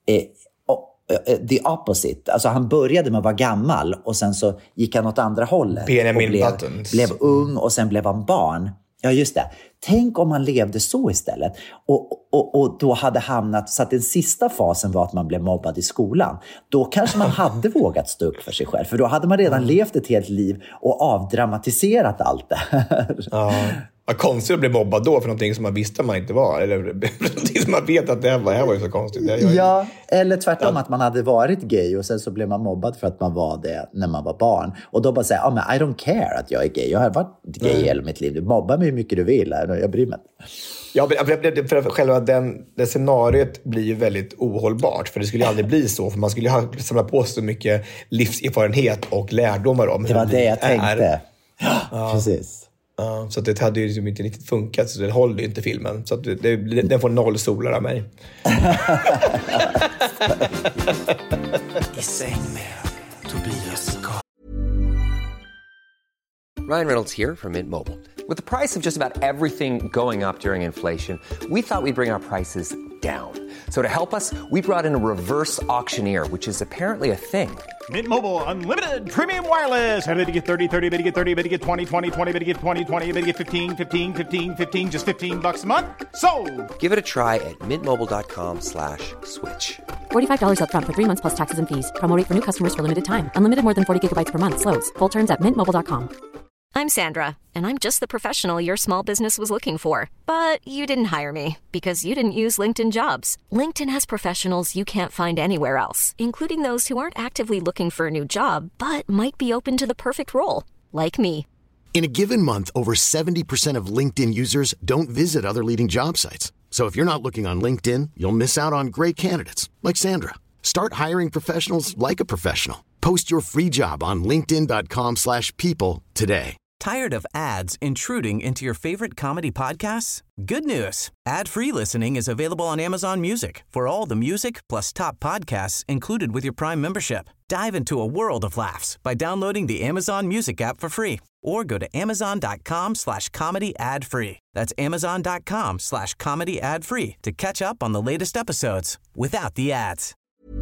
the opposite. Alltså han började med att vara gammal och sen så gick han åt andra hållet. Benjamin och blev ung och sen blev han barn. Ja, just det. Tänk om man levde så istället och då hade hamnat så att den sista fasen var att man blev mobbad i skolan. Då kanske man hade vågat stå upp för sig själv. För då hade man redan levt ett helt liv och avdramatiserat allt det här. Ja. Vad konstigt att bli mobbad då för någonting som man visste man inte var. Eller någonting som man vet att det här var ju så konstigt. Ja, eller tvärtom att man hade varit gay och sen så blev man mobbad för att man var det när man var barn. Och då bara säga, men I don't care att jag är gay. Jag har varit gay hela mitt liv. Du mobbar mig hur mycket du vill. Jag bryr mig inte. Ja, för själva det scenariot blir ju väldigt ohållbart. För det skulle ju aldrig bli så. För man skulle ju samla på så mycket livserfarenhet och lärdomar om det var det jag tänkte. Ja, precis. Så att det hade ju liksom inte riktigt funkat. Så det håller ju inte filmen. Så att den får 0 solar av mig. I säng med Tobias. Ryan Reynolds here from Mint Mobile. With the price of just about everything going up during inflation, we thought we'd bring our prices down. So to help us, we brought in a reverse auctioneer, which is apparently a thing. Mint Mobile Unlimited Premium Wireless. How to get 30, 30, bit to get 30, bit to get 20, 20, 20, bit to get 20, 20, bit to get 15, 15, 15, 15, just $15 a month? Sold! Give it a try at mintmobile.com/switch. $45 up front for 3 months plus taxes and fees. Promo rate for new customers for limited time. Unlimited more than 40 gigabytes per month. Slows full terms at mintmobile.com. I'm Sandra, and I'm just the professional your small business was looking for. But you didn't hire me because you didn't use LinkedIn Jobs. LinkedIn has professionals you can't find anywhere else, including those who aren't actively looking for a new job, but might be open to the perfect role, like me. In a given month, over 70% of LinkedIn users don't visit other leading job sites. So if you're not looking on LinkedIn, you'll miss out on great candidates like Sandra. Start hiring professionals like a professional. Post your free job on linkedin.com/people today. Tired of ads intruding into your favorite comedy podcasts? Good news. Ad-free listening is available on Amazon Music for all the music plus top podcasts included with your Prime membership. Dive into a world of laughs by downloading the Amazon Music app for free or go to amazon.com/comedy ad-free. That's amazon.com/comedy ad-free to catch up on the latest episodes without the ads.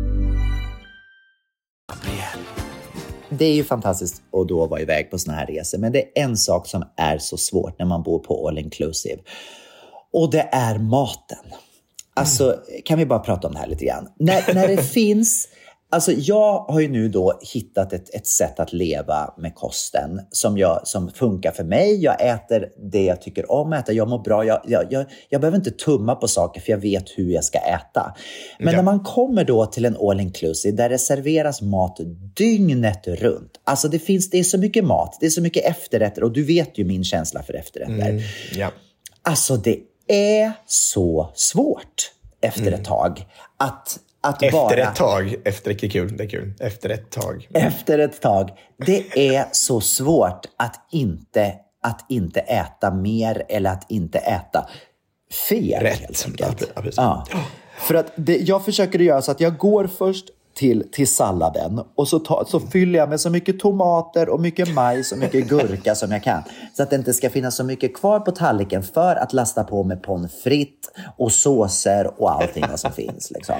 Det är ju fantastiskt att då vara iväg på såna här resor. Men det är en sak som är så svårt när man bor på all inclusive. Och det är maten. Alltså, kan vi bara prata om det här lite grann? När det finns... Alltså jag har ju nu då hittat ett sätt att leva med kosten som funkar för mig. Jag äter det jag tycker om att äta. Jag mår bra. Jag behöver inte tumma på saker för jag vet hur jag ska äta. Men när man kommer då till en all inclusive där det serveras mat dygnet runt. Alltså det är så mycket mat. Det är så mycket efterrätter. Och du vet ju min känsla för efterrätter. Alltså det är så svårt efter ett tag att efter ett tag. Efter ett kul. Det är kul. Efter ett tag. Det är så svårt att inte äta mer eller att inte äta fel. Rätt. Ja. För att jag försöker göra så att jag går först till salladen och så fyller jag med så mycket tomater och mycket majs och mycket gurka som jag kan. Så att det inte ska finnas så mycket kvar på tallriken för att lasta på med pommes frites och såser och allting som finns. Liksom.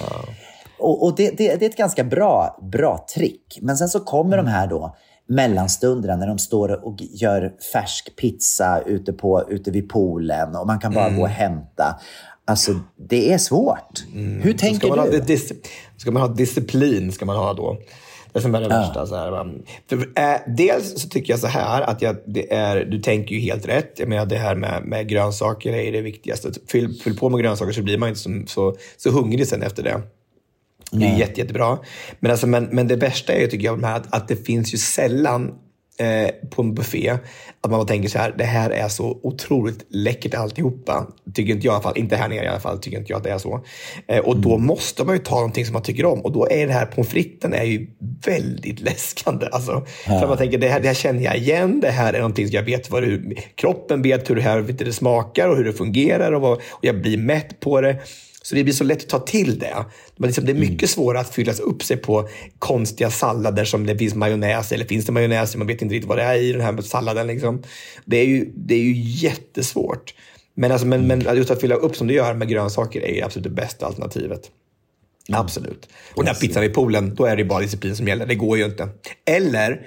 Och det är ett ganska bra trick. Men sen så kommer de här då mellanstunderna när de står och gör färsk pizza ute vid poolen och man kan bara gå och hämta. Alltså, det är svårt. Hur tänker du? Ska man ha disciplin ska man ha då. Det som är det värsta. Så här, dels så tycker jag så här att du tänker ju helt rätt. Jag menar det här med grönsaker är det viktigaste. Fyll på med grönsaker så blir man inte så hungrig sen efter det. Det är jättebra. Men det bästa är tycker jag att det finns ju sällan på en buffé att man tänker så här, det här är så otroligt läckert alltihopa. Tycker inte jag i alla fall, inte här nere i alla fall, tycker inte jag att det är så. Och då måste man ju ta någonting som man tycker om. Och då är det här pommes fritesen är ju väldigt läskande. Alltså, för man tänker, det här känner jag igen. Det här är någonting som jag vet kroppen vet hur det smakar och hur det fungerar och jag blir mätt på det. Så det blir så lätt att ta till det. Men det är mycket svårare att fylla upp sig på konstiga sallader som det finns majonnäs. Eller finns det majonnäs? Man vet inte riktigt vad det är i den här salladen. Liksom. Det är ju jättesvårt. Men just att fylla upp som du gör med grönsaker är absolut det bästa alternativet. Absolut. Och när pizzan är i poolen, då är det bara disciplin som gäller. Det går ju inte. Eller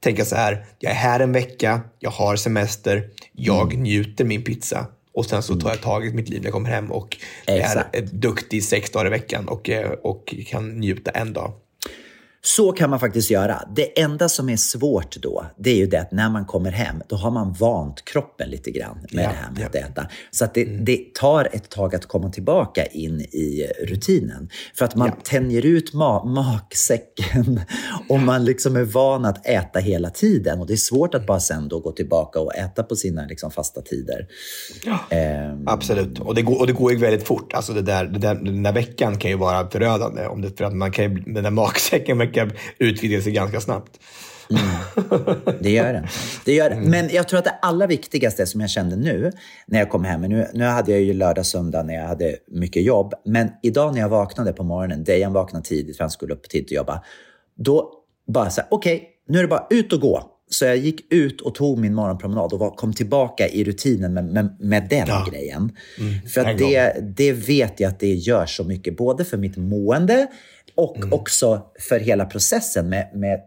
tänka så här, jag är här en vecka, jag har semester, jag njuter min pizza. Och sen så tar jag tag i mitt liv när jag kommer hem och är duktig 6 dagar i veckan och kan njuta en dag. Så kan man faktiskt göra. Det enda som är svårt då, det är ju det att när man kommer hem, då har man vant kroppen lite grann med det här med att äta. Så att det tar ett tag att komma tillbaka in i rutinen. För att man tänjer ut magsäcken och man liksom är van att äta hela tiden. Och det är svårt att bara sen då gå tillbaka och äta på sina liksom fasta tider. Ja, absolut. Och det går ju väldigt fort. Alltså den där veckan kan ju vara förödande. För att man kan ju, den där magsäcken utvidga sig ganska snabbt. Det gör det. Men jag tror att det allra viktigaste som jag kände nu när jag kom hem, nu hade jag ju lördag, söndag när jag hade mycket jobb, men idag när jag vaknade på morgonen, Dejan vaknade tidigt för han skulle upp tidigt och jobba, då bara så här, okej, nu är det bara ut och gå. Så jag gick ut och tog min morgonpromenad och kom tillbaka i rutinen med den grejen. För att det vet jag att det gör så mycket, både för mitt mående och också för hela processen med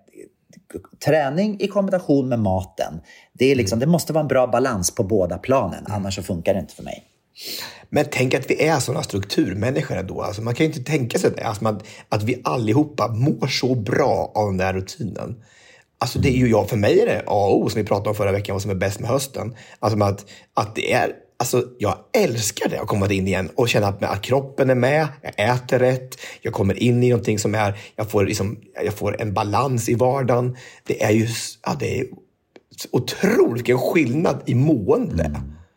träning i kombination med maten. Det är liksom, det måste vara en bra balans på båda planen, annars så funkar det inte för mig. Men tänk att vi är sådana strukturmänniskor då. Alltså man kan ju inte tänka sig det. Alltså att vi allihopa mår så bra av den där rutinen. Alltså det är ju för mig är det A och O som vi pratade om förra veckan, vad som är bäst med hösten. Alltså att det är, alltså jag älskar det att komma in igen och känna att kroppen är med, jag äter rätt, jag kommer in i någonting som är, jag får en balans i vardagen. Det är ju, det är otroligt vilken skillnad i mående.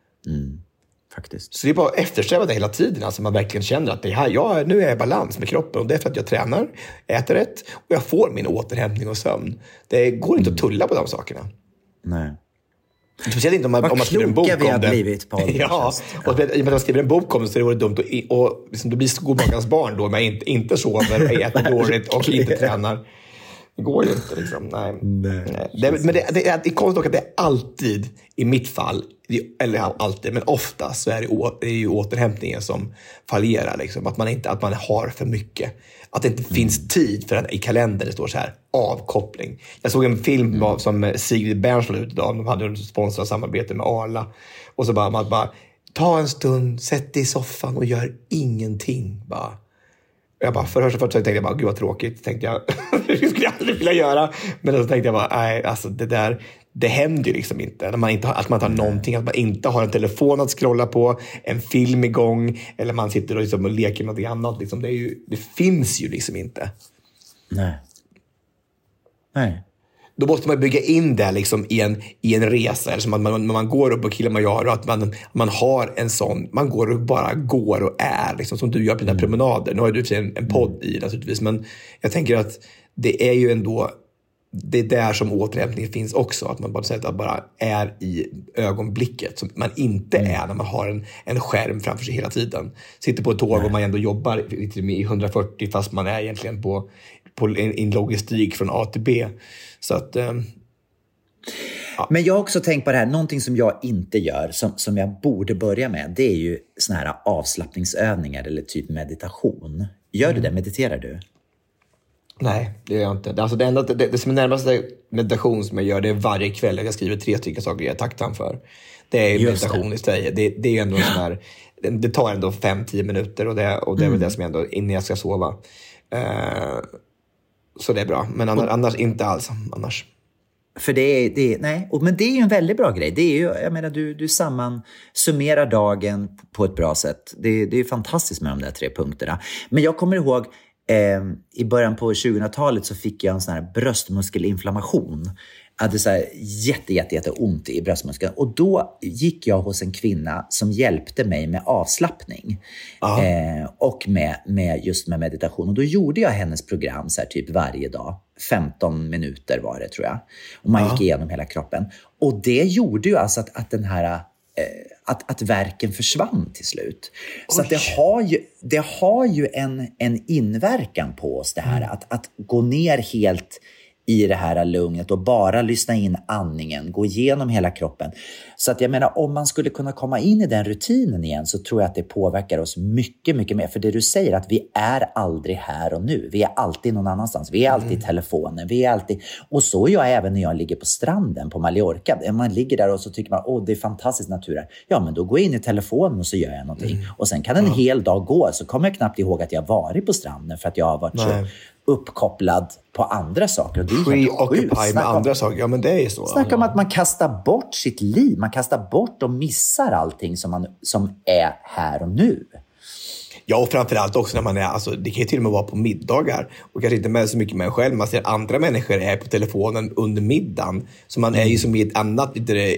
Faktiskt. Så det är bara att eftersträva det hela tiden. Alltså man verkligen känner att det här, nu är jag i balans med kroppen. Och det är för att jag tränar, äter rätt och jag får min återhämtning och sömn. Det går inte att tulla på de sakerna. Nej. Speciellt inte om man skriver en bok om det. Vad kloka vi har blivit på ja, och i och med att man skriver en bok om det så är det dumt. Och liksom, då blir skolbankans barn då, men inte sover, äter dåligt och inte tränar. Det går ju inte liksom. Nej. Men det är konstigt dock att det är alltid, i mitt fall, eller alltid, men ofta så är det ju återhämtningen som fallerar. Liksom. Att man har för mycket. Att det inte finns tid för att i kalendern det står så här, avkoppling. Jag såg en film som Sigrid Bernslöv ut idag. De hade en sponsrat samarbete med Arla. Och så man bara, ta en stund, sätt dig i soffan och gör ingenting. Bara. Jag bara, först tänkte jag bara, gud vad tråkigt, tänkte jag. Det skulle jag aldrig vilja göra. Men så tänkte jag bara, nej, alltså det händer ju liksom inte. Att man inte har någonting, att man inte har en telefon att scrolla på, en film igång, eller man sitter och, liksom, och leker med något annat. Liksom. Det finns ju liksom inte. Nej. Då måste man bygga in det liksom i en resa. Eller som att man går upp på Kilimanjaro, att man har en sån, man går och är liksom, som du gör på dina promenader. Nu har du en podd i naturligtvis, men jag tänker att det är ju ändå, det är där som återhämtningen finns också, att man bara är i ögonblicket som man inte är när man har en skärm framför sig hela tiden. Sitter på ett tåg och man ändå jobbar i 140 fast man är egentligen på en logistik från A till B. Så att Men jag har också tänkt på det här, någonting som jag inte gör, som jag borde börja med, det är ju såna här avslappningsövningar eller typ meditation. Gör du det? Mediterar du? Nej, det gör jag inte. Alltså det som är närmaste meditation som jag gör, det är varje kväll att jag skriver 3 stycken saker jag är tacksam för. Det är meditation i sig. Det är ändå en sån här, det tar ändå 5-10 minuter och det är väl det som är ändå innan jag ska sova. Så det är bra. Men annars inte alls. Annars. För men det är ju en väldigt bra grej. Det är ju, jag menar, du summerar dagen på ett bra sätt. Det är fantastiskt med de där 3 punkterna. Men jag kommer ihåg i början på 2000-talet så fick jag en sån här bröstmuskelinflammation. Jag hade så här jätte ont i bröstmuskeln. Och då gick jag hos en kvinna som hjälpte mig med avslappning. Och med meditation. Och då gjorde jag hennes program så här typ varje dag. 15 minuter var det, tror jag. Och man gick igenom hela kroppen. Och det gjorde ju alltså att den här att verken försvann till slut. Så att det har ju en inverkan på oss det här. Att gå ner helt i det här lugnet och bara lyssna in andningen, gå igenom hela kroppen. Så att jag menar, om man skulle kunna komma in i den rutinen igen så tror jag att det påverkar oss mycket, mycket mer. För det du säger, att vi är aldrig här och nu. Vi är alltid någon annanstans. Vi är alltid i telefonen. Vi är alltid... Och så är jag även när jag ligger på stranden på Mallorca. Man ligger där och så tycker man, det är fantastisk natur här. Ja, men då går jag in i telefonen och så gör jag någonting. Och sen kan en hel dag gå, så kommer jag knappt ihåg att jag varit på stranden för att jag har varit så uppkopplad på andra saker. Och det är preoccupy med andra saker. Ja, men det är så. Snacka om att man kastar bort sitt liv. Man kastar bort och missar allting som är här och nu. Ja, och framförallt också när man är, alltså det kan ju till och med vara på middagar och kanske inte med så mycket med en själv. Man ser andra människor är på telefonen under middagen. Så man är ju som i ett annat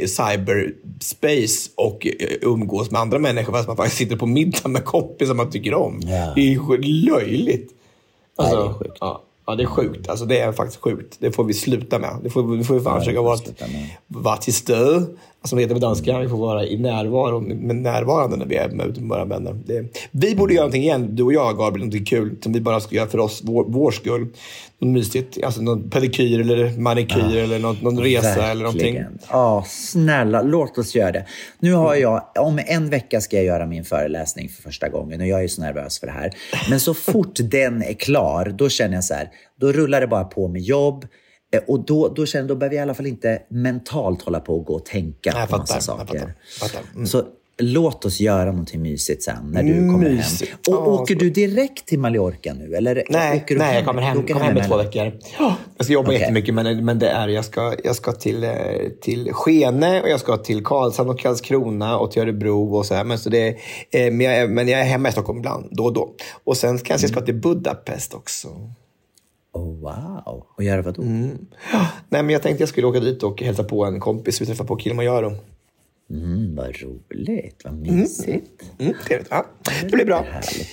cyberspace och umgås med andra människor fast man faktiskt sitter på middag med kompisar man tycker om. Ja. Det är ju löjligt. Alltså, nej, det är sjukt. Ja, det är sjukt. Alltså, det är faktiskt sjukt. Det får vi sluta med. Vi får fan försöka vara till stöd. Som heter på danska. Vi får vara i närvaro, med närvarande när vi är med våra vänner. Vi borde göra någonting igen. Du och jag, Gabriel, någonting kul. Som vi bara ska göra för oss, vår skull. Något mysigt. Alltså någon pedikyr eller manikyr eller någon resa verkligen. Eller någonting. Snälla, låt oss göra det. Nu har jag, om en vecka ska jag göra min föreläsning för första gången. Och jag är så nervös för det här. Men så fort den är klar, då känner jag så här. Då rullar det bara på med jobb. Och då känner jag, då behöver jag i alla fall inte mentalt hålla på och gå och tänka på massa saker. Så låt oss göra någonting mysigt sen när du kommer hem. Och åker du direkt till Mallorca nu? Eller nej, jag kommer hem i 2 veckor. Jag ska jobba jättemycket, men det är, jag ska till Skene och jag ska till Karlshamn och Karlskrona och till Örebro och så här. Men, så det, men jag är hemma i Stockholm ibland, då och då. Och sen kanske jag ska till Budapest också. Oh, wow. Och göra vad då? Nej, men jag tänkte jag skulle åka dit och hälsa på en kompis vi träffade på Kilimanjaro. Vad roligt, vad mysigt. Trevligt, ja. Det blir bra.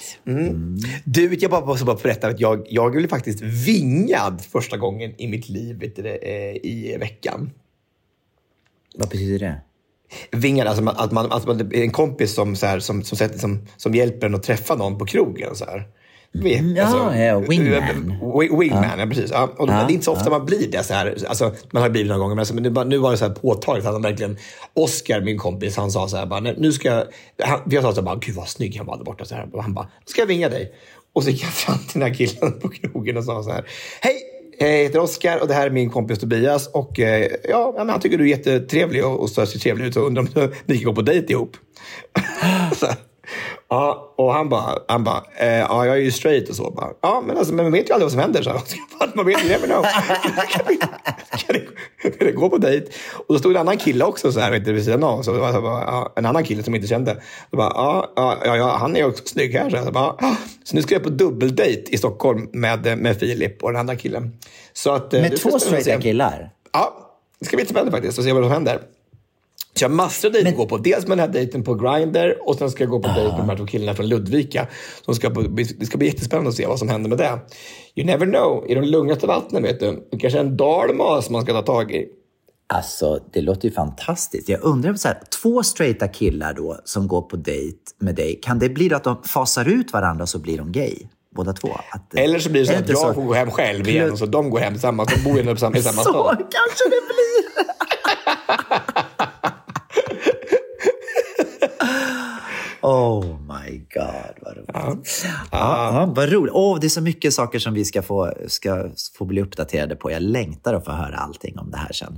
Du, jag bara berätta att jag blev faktiskt vingad första gången i mitt liv i veckan. Vad betyder det? Vingad, alltså att man en kompis som hjälper en att träffa någon på krogen så här. Wingman. Wingman, ja, precis. Ja, och det är inte så ofta man blir det så här. Alltså, man har blivit några gånger, men nu var det så här påtagligt att han verkligen, Oscar, min kompis, han sa så här, bara, nu ska vi har sagt så här, bara, gud vad snygg han var där borta så här. Och han bara, ska jag vinga dig? Och så gick jag fram till den här killen på krogen och sa så här, hej, jag heter Oscar och det här är min kompis Tobias och men han tycker du är jättetrevlig och så ser trevlig ut, så undrar om ni kan gå på dejt ihop. Så här. Ja, och han bara, jag är ju straight och så bara. Ja, men alltså, men man vet ju aldrig vad som händer så. Man vet ju never know. Kan det gå på dejt? Och då stod en annan kille också så här, vet du, vid sidan av. Så en annan kille som inte kände. Så bara, han är också snygg här. Så, bara, så nu ska jag på dubbeldejt i Stockholm med Filip och den andra killen. Så att, med 2 straighta killar? Ja, det ska bli spännande faktiskt och se vad som händer. Så jag har massor av dejter att gå på. Dels med den här dejten på Grindr och sen ska jag gå på dejt med de här 2 killarna från Ludvika. Det ska bli jättespännande att se vad som händer med det. You never know. I de lugnaste vattnen, vet du. Det kanske är en dalmas man ska ta tag i. Alltså, det låter ju fantastiskt. Jag undrar så här, 2 straighta killar då som går på dejt med dig. Kan det bli då att de fasar ut varandra så blir de gay? Båda 2. Eller så blir det så att jag får gå hem själv igen och så de går hem tillsammans. De bor ju i samma stad. Så kanske det blir. Oh my god, vad roligt. Vad roligt. Det är så mycket saker som vi ska få bli uppdaterade på. Jag längtar att få höra allting om det här sen.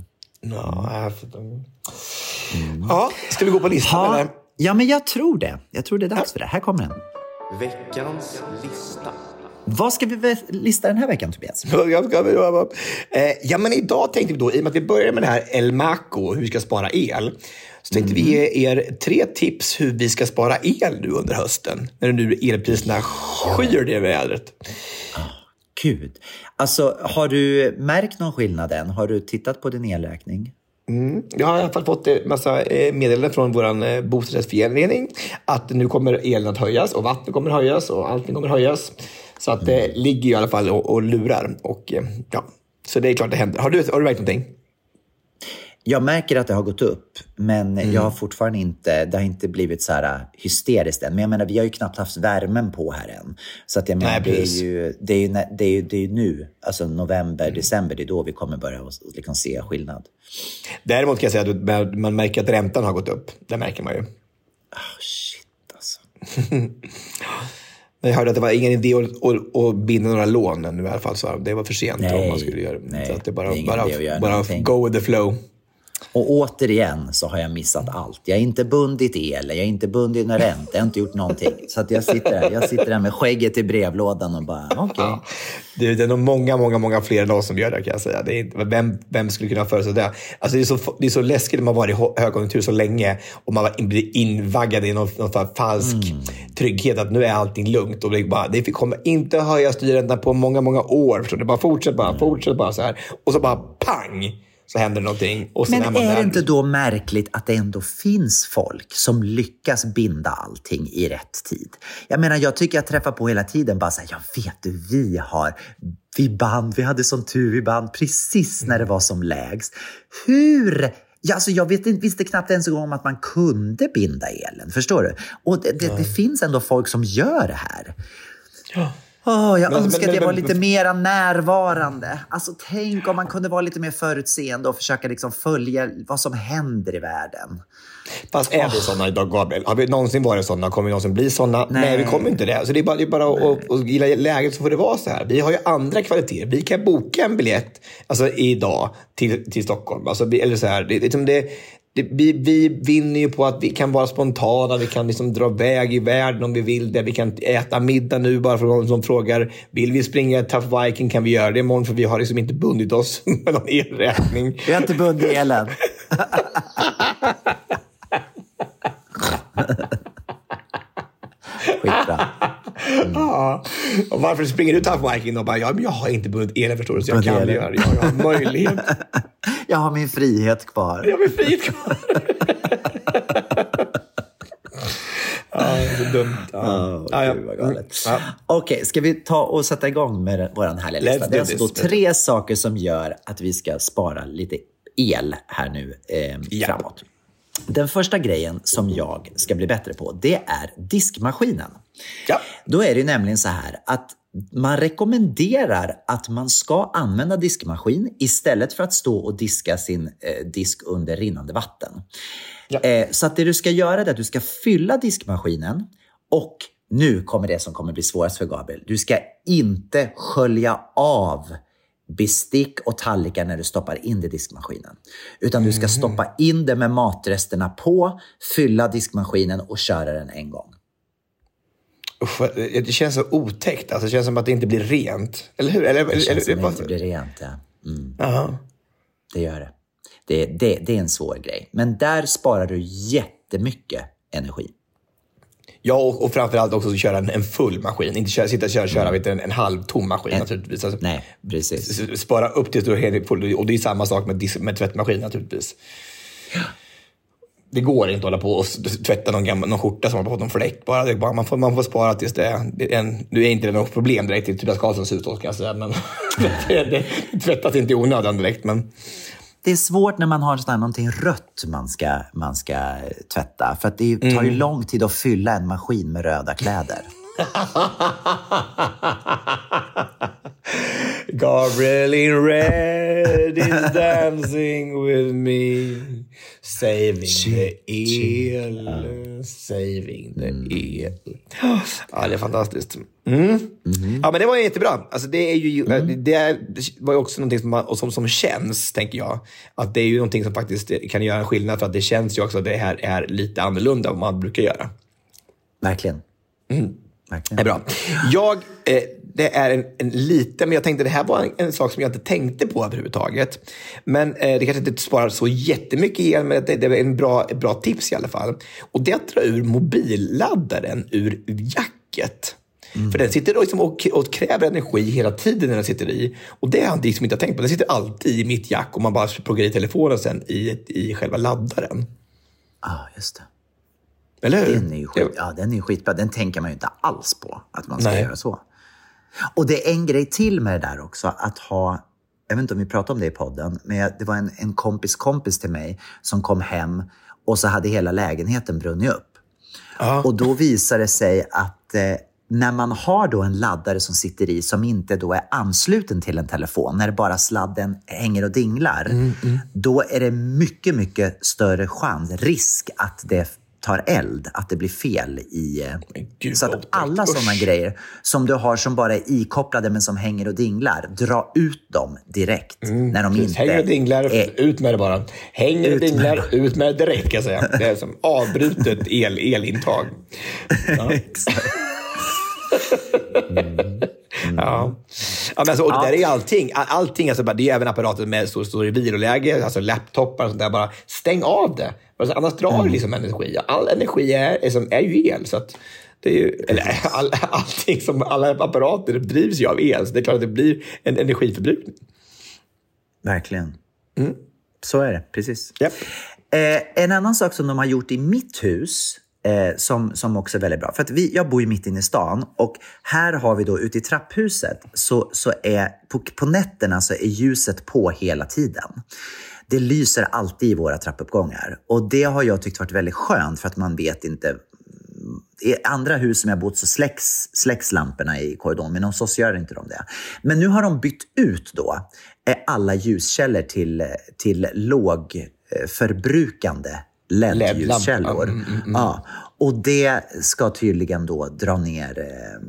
Ska vi gå på listan eller? Ja, men jag tror det. Jag tror det är dags för det. Här kommer den. Veckans lista. Vad ska vi lista den här veckan, Tobias? Ja, men idag tänkte vi då, i och med att vi börjar med det här El Maco, hur vi ska spara el, så tänkte vi ge er 3 tips hur vi ska spara el nu under hösten. När nu elpriserna skyr det vädret. Gud. Alltså, har du märkt någon skillnad än? Har du tittat på din elräkning? Jag har i alla fall fått en massa meddelanden från vår bostadsrättsförening att nu kommer elen att höjas och vattnet kommer att höjas och allting kommer att höjas. Så att det ligger i alla fall och lurar. Och, så det är klart det händer. Har du märkt någonting? Jag märker att det har gått upp, men jag har fortfarande inte, det har inte blivit så här hysteriskt än. Men jag menar, vi har ju knappt haft värmen på här än. Så att jag menar, det är ju nu, alltså november, december, det är då vi kommer börja liksom se skillnad. Däremot kan jag säga att man märker att räntan har gått upp. Det märker man ju. Shit alltså. Jag hörde att det var ingen idé att binda några lån nu i alla fall. Så det var för sent om man skulle göra. Nej, så att det bara go with the flow. Och återigen så har jag missat allt. Jag har inte bundit el, jag har inte bundit några räntor, jag har inte gjort någonting. Så att jag sitter där med skägget i brevlådan och bara, okej. Ja. Det är nog många fler lag som gör det, kan jag säga. Det är, vem skulle kunna förutse det? Alltså det är så läskigt när man varit i högkonjunktur så länge och man blir invaggad i någon falsk trygghet att nu är allting lugnt och det kommer inte höja styrräntan på många år. Så det bara fortsätter bara så här. Och så bara pang! Så händer någonting. Och men är det inte då märkligt att det ändå finns folk som lyckas binda allting i rätt tid? Jag menar, jag tycker jag träffar på hela tiden bara så här, jag vet du, vi hade sån tur, vi band precis när det var som lägst. Hur? Ja, alltså jag visste knappt ens en gång om att man kunde binda elen, förstår du? Och det finns ändå folk som gör det här. Ja. Jag önskar att jag var lite mer närvarande. Alltså tänk om man kunde vara lite mer förutseende och försöka liksom följa vad som händer i världen. Fast är vi sådana idag, Gabriel? Har vi någonsin varit sådana? Kommer vi någonsin bli sådana? Nej, vi kommer inte det. Så det är bara att gilla läget, så får det vara så här. Vi har ju andra kvaliteter. Vi kan boka en biljett alltså idag till Stockholm. Alltså, eller så här, vi vinner ju på att vi kan vara spontana, vi kan liksom dra väg i världen om vi vill det, vi kan äta middag nu bara för någon som frågar, vill vi springa Tough Viking kan vi göra det imorgon, för vi har liksom inte bundit oss med någon elräkning. Vi har inte bundit elen. Skitbra. Ja. Och varför springer du Tough Viking och bara, ja, men jag har inte bundit elen, förstår du, så jag kan göra det, jag har möjlighet. Jag har min frihet kvar. Ja, det är så dumt. Okej, ska vi ta och sätta igång med våran härliga lista? Det är alltså då 3 saker som gör att vi ska spara lite el här nu framåt. Den första grejen som jag ska bli bättre på, det är diskmaskinen. Ja. Då är det nämligen så här att man rekommenderar att man ska använda diskmaskin istället för att stå och diska sin disk under rinnande vatten. Ja. Så att det du ska göra är att du ska fylla diskmaskinen, och nu kommer det som kommer bli svårast för Gabriel. Du ska inte skölja av bestick och tallrikar när du stoppar in det i diskmaskinen. Utan du ska stoppa in det med matresterna på, fylla diskmaskinen och köra den en gång. Usch, det känns så otäckt. Alltså, det känns som att det inte blir rent. Eller hur? Det känns som att det inte blir rent, ja. Det gör det. Det är en svår grej. Men där sparar du jättemycket energi. Ja, och framförallt också köra en full maskin. Inte sitta och köra en halvtom maskin naturligtvis. Alltså, nej, precis. Spara upp tills du är helt full. Och det är samma sak med tvättmaskin naturligtvis. Ja. Det går inte att hålla på och tvätta någon skjorta som har fått någon fläck. Man får spara tills nu är inte det något problem direkt i Tobias Karlssons hus, kan jag säga. Men det tvättas inte i onödan direkt, men... Det är svårt när man har någonting rött man ska tvätta. För att det tar ju lång tid att fylla en maskin med röda kläder. Gabriel in red is dancing with me, saving the el, saving the el. Ja, det är fantastiskt. Ja, men det var jättebra. Alltså det är ju det var ju också någonting som känns, tänker jag, att det är ju någonting som faktiskt kan göra en skillnad, för att det känns ju också att det här är lite annorlunda än vad man brukar göra. Verkligen. Det är bra. Det är en liten, men jag tänkte det här var en sak som jag inte tänkte på överhuvudtaget. Men det kanske inte sparar så jättemycket igen, men det är en bra tips i alla fall. Och det är att dra ur mobilladdaren ur jacket. För den sitter liksom och kräver energi hela tiden när den sitter i. Och det har jag liksom inte tänkt på. Den sitter alltid i mitt jack och man bara pluggar i telefonen sen i själva laddaren. Just det. Eller hur? Den är ju skitbra. Den tänker man ju inte alls på att man ska göra så. Och det är en grej till med det där också, att ha jag vet inte om vi pratade om det i podden, men det var en kompis till mig som kom hem och så hade hela lägenheten brunnit upp. Och då visade det sig att när man har då en laddare som sitter i som inte då är ansluten till en telefon, när det bara sladden hänger och dinglar, då är det mycket, mycket större risk att det tar eld, att det blir fel i... så att alla sådana grejer som du har som bara är ikopplade men som hänger och dinglar, dra ut dem direkt när de inte... Hänger och dinglar, ut med det bara. Hänger och dinglar, ut med det direkt, kan jag säga. Det är som avbrutet elintag. Ja. Exakt. Ja. Men alltså, och det där är allting alltså, det är även apparater med står i viloläge, alltså laptopar och sånt där, bara stäng av det, alltså, annars drar det liksom energi. All energi är ju el, så att det är ju, eller allting som alla apparater drivs ju av el, så det är klart att det blir en energiförbrukning. Verkligen. Så är det, precis. Yep. En annan sak som de har gjort i mitt hus som också är väldigt bra. För att jag bor ju mitt inne i stan och här har vi då ute i trapphuset så är på nätterna så är ljuset på hela tiden. Det lyser alltid i våra trappuppgångar och det har jag tyckt varit väldigt skönt för att man vet inte. I andra hus som jag bott så släcks lamporna i korridoren, men hos oss gör inte de det. Men nu har de bytt ut då alla ljuskällor till lågförbrukande LED-ljuskällor. Ja, och det ska tydligen då dra ner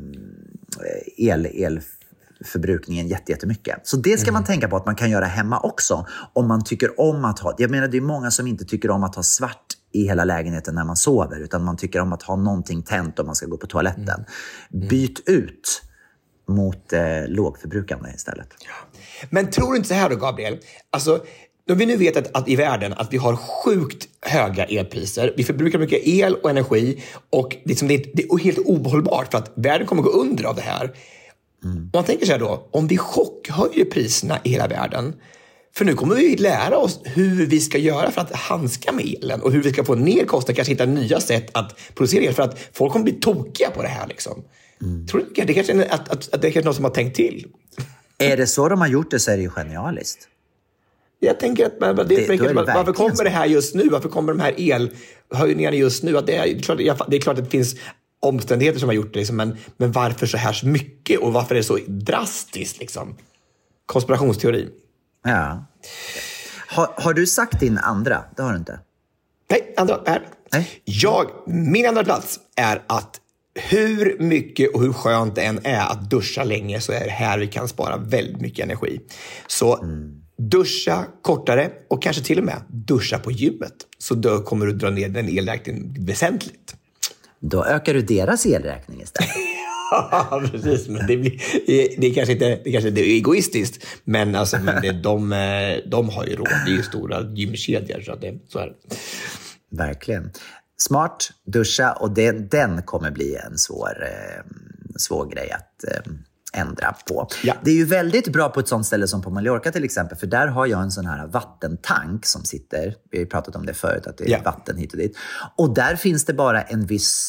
elförbrukningen jättemycket. Så det ska man tänka på att man kan göra hemma också om man tycker om att ha. Jag menar, det är många som inte tycker om att ha svart i hela lägenheten när man sover, utan man tycker om att ha någonting tänt om man ska gå på toaletten. Byt ut mot lågförbrukande istället. Ja. Men tror du inte så här då, Gabriel? Alltså, då vi nu vet att i världen att vi har sjukt höga elpriser. Vi förbrukar mycket el och energi och det är helt ohållbart för att världen kommer gå under av det här. Man tänker så här då, om vi chockhöjer priserna i hela världen, för nu kommer vi lära oss hur vi ska göra för att handska med elen och hur vi ska få ner kostnader, kanske hitta nya sätt att producera el, för att folk kommer bli tokiga på det här liksom. Tror du inte det kanske att det är något som har tänkt till? Är det så de har gjort det, så är det ju genialiskt. Jag tänker att varför kommer det här just nu? Varför kommer de här elhöjningarna just nu? Att det är klart att det finns omständigheter som har gjort det, liksom, men varför så här så mycket? Och varför är det så drastiskt? Liksom? Konspirationsteori. Ja. Har du sagt din andra? Det har du inte. Nej, andra är. Min andra plats är att hur mycket och hur skönt det än är att duscha länge, så är det här vi kan spara väldigt mycket energi. Så duscha kortare och kanske till och med duscha på gymmet. Så då kommer du dra ner den elräkningen väsentligt. Då ökar du deras elräkning istället. Ja, precis. Men det kanske är egoistiskt. Men, alltså, de har ju råd. Det är ju stora gymkedjor. Så är det. Verkligen. Smart, duscha, och den kommer bli en svår grej att ändra på. Ja. Det är ju väldigt bra på ett sånt ställe som på Mallorca till exempel, för där har jag en sån här vattentank som sitter, vi har ju pratat om det förut, att det är vatten hit och dit, och där finns det bara en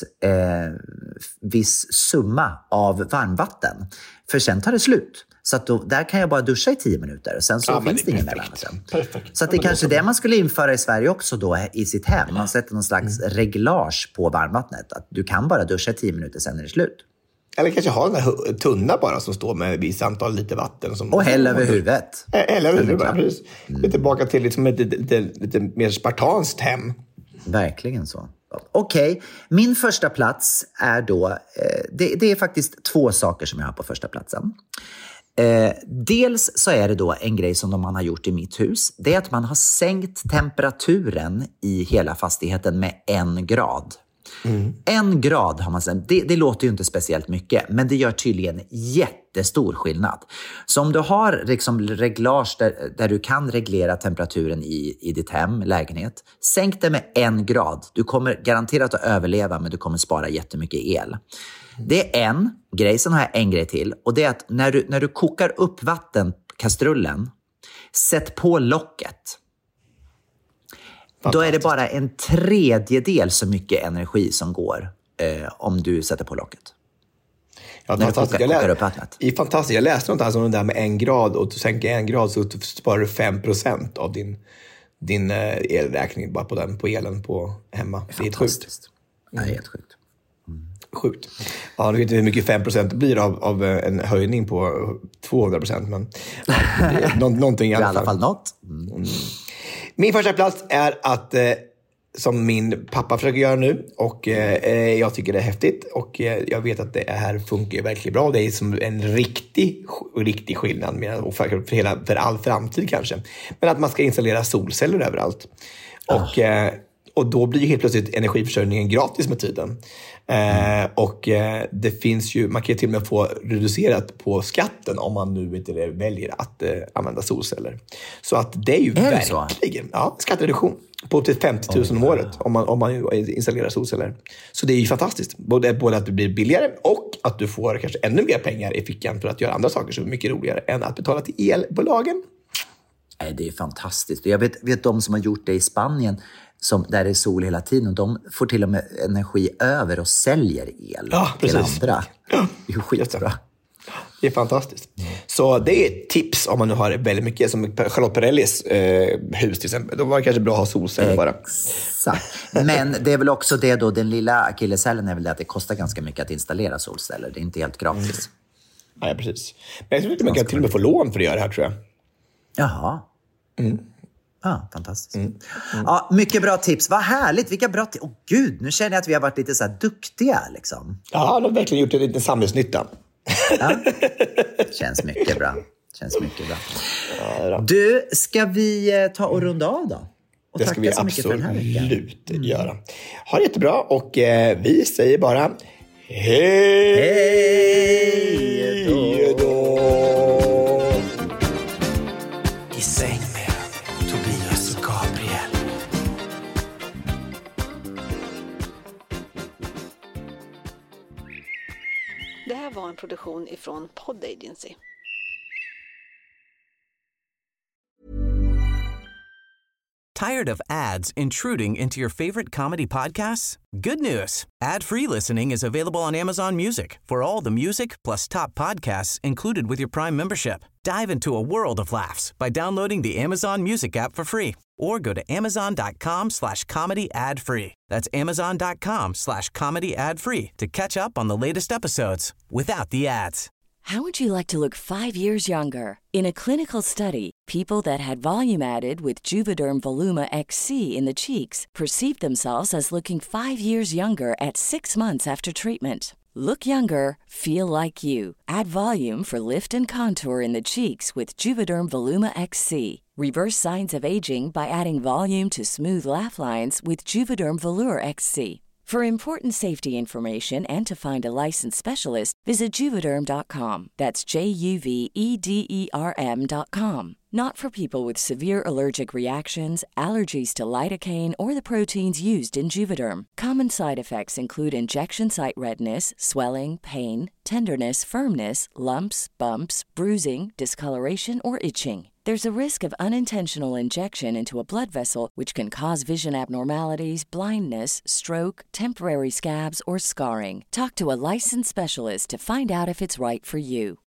viss summa av varmvatten, för sen tar det slut. Så att där kan jag bara duscha i 10 minuter och sen så finns det ingen mellanvatten. Så att det är kanske det man skulle införa i Sverige också då i sitt hem. Man sätter någon slags reglage på varmvattnet. Att du kan bara duscha i 10 minuter, sen är det slut. Eller kanske ha den här tunna bara som står med ett visst antal liter vatten. Och hälla över huvudet. Hälla över huvudet, precis. Tillbaka till liksom lite mer spartanskt hem. Verkligen så. Okej, min första plats är då... Det är faktiskt 2 saker som jag har på första platsen. Dels så är det då en grej som man har gjort i mitt hus. Det är att man har sänkt temperaturen i hela fastigheten med 1 grad. 1 grad har man sänkt. Det låter ju inte speciellt mycket, men det gör tydligen jättestor skillnad. Så om du har liksom reglage där du kan reglera temperaturen i ditt hem, lägenhet, sänk det med 1 grad. Du kommer garanterat att överleva, men du kommer spara jättemycket el. Det är en grej. Sen har jag en grej till. Och det är att när du kokar upp vattenkastrullen, sätt på locket. Då är det bara 1/3 så mycket energi som går om du sätter på locket. Ja, när du kokar upp vattnet. Det är fantastiskt. Jag läste någonstans om det där med 1 grad och du sänker 1 grad så sparar du 5% av din elräkning bara på elen på hemma. Det är helt sjukt. Det är helt sjukt. Sjukt. Ja, du vet inte hur mycket 5% blir av en höjning på 200%, men någonting i alla fall. Något. Min första plats är att som min pappa försöker göra nu, och jag tycker det är häftigt, och jag vet att det här funkar verkligen bra. Det är som en riktig skillnad med, för all framtid kanske. Men att man ska installera solceller överallt. Och då blir ju helt plötsligt energiförsörjningen gratis med tiden. Och det finns ju, man kan ju till och med få reducerat på skatten om man nu inte väljer att använda solceller. Så att det är ju verkligen skattereduktion på till 50 000 om året om man installerar solceller. Så det är ju fantastiskt. Både att det blir billigare och att du får kanske ännu mer pengar i fickan för att göra andra saker som är mycket roligare än att betala till elbolagen. Det är fantastiskt. Jag vet de som har gjort det i Spanien, där det är sol hela tiden, och de får till och med energi över och säljer el till andra. Det är skitbra. Det är fantastiskt. Så det är ett tips om man nu har väldigt mycket, som Charlotte Perrellis hus till exempel. Då var det kanske bra att ha solceller bara. Exakt. Men det är väl också det då, den lilla akilleshälen är väl det att det kostar ganska mycket att installera solceller. Det är inte helt gratis. Ja, precis. Men jag tror inte man kan till och med få lån för att göra det här, tror jag. Jaha. Ja, fantastiskt. Ja, mycket bra tips. Vad härligt, vilka bra tips. Gud, nu känner jag att vi har varit lite så här duktiga liksom. Ja, de har verkligen gjort en liten samhällsnytta. Ja. Känns mycket bra. Du, ska vi ta och runda av då? Och det ska vi absolut göra. Ha det jättebra, och vi säger bara hej då. I säng med Tobias och Gabriel. Det här var en produktion ifrån Pod Agency. Tired of ads intruding into your favorite comedy podcasts? Good news. Ad-free listening is available on Amazon Music for all the music plus top podcasts included with your Prime membership. Dive into a world of laughs by downloading the Amazon Music app for free or go to amazon.com/comedy ad-free. That's amazon.com/comedy ad-free to catch up on the latest episodes without the ads. How would you like to look 5 years younger? In a clinical study, people that had volume added with Juvederm Voluma XC in the cheeks perceived themselves as looking 5 years younger at 6 months after treatment. Look younger, feel like you. Add volume for lift and contour in the cheeks with Juvederm Voluma XC. Reverse signs of aging by adding volume to smooth laugh lines with Juvederm Volure XC. For important safety information and to find a licensed specialist, visit Juvederm.com. That's JUVEDERM.com. Not for people with severe allergic reactions, allergies to lidocaine, or the proteins used in Juvederm. Common side effects include injection site redness, swelling, pain, tenderness, firmness, lumps, bumps, bruising, discoloration, or itching. There's a risk of unintentional injection into a blood vessel, which can cause vision abnormalities, blindness, stroke, temporary scabs, or scarring. Talk to a licensed specialist to find out if it's right for you.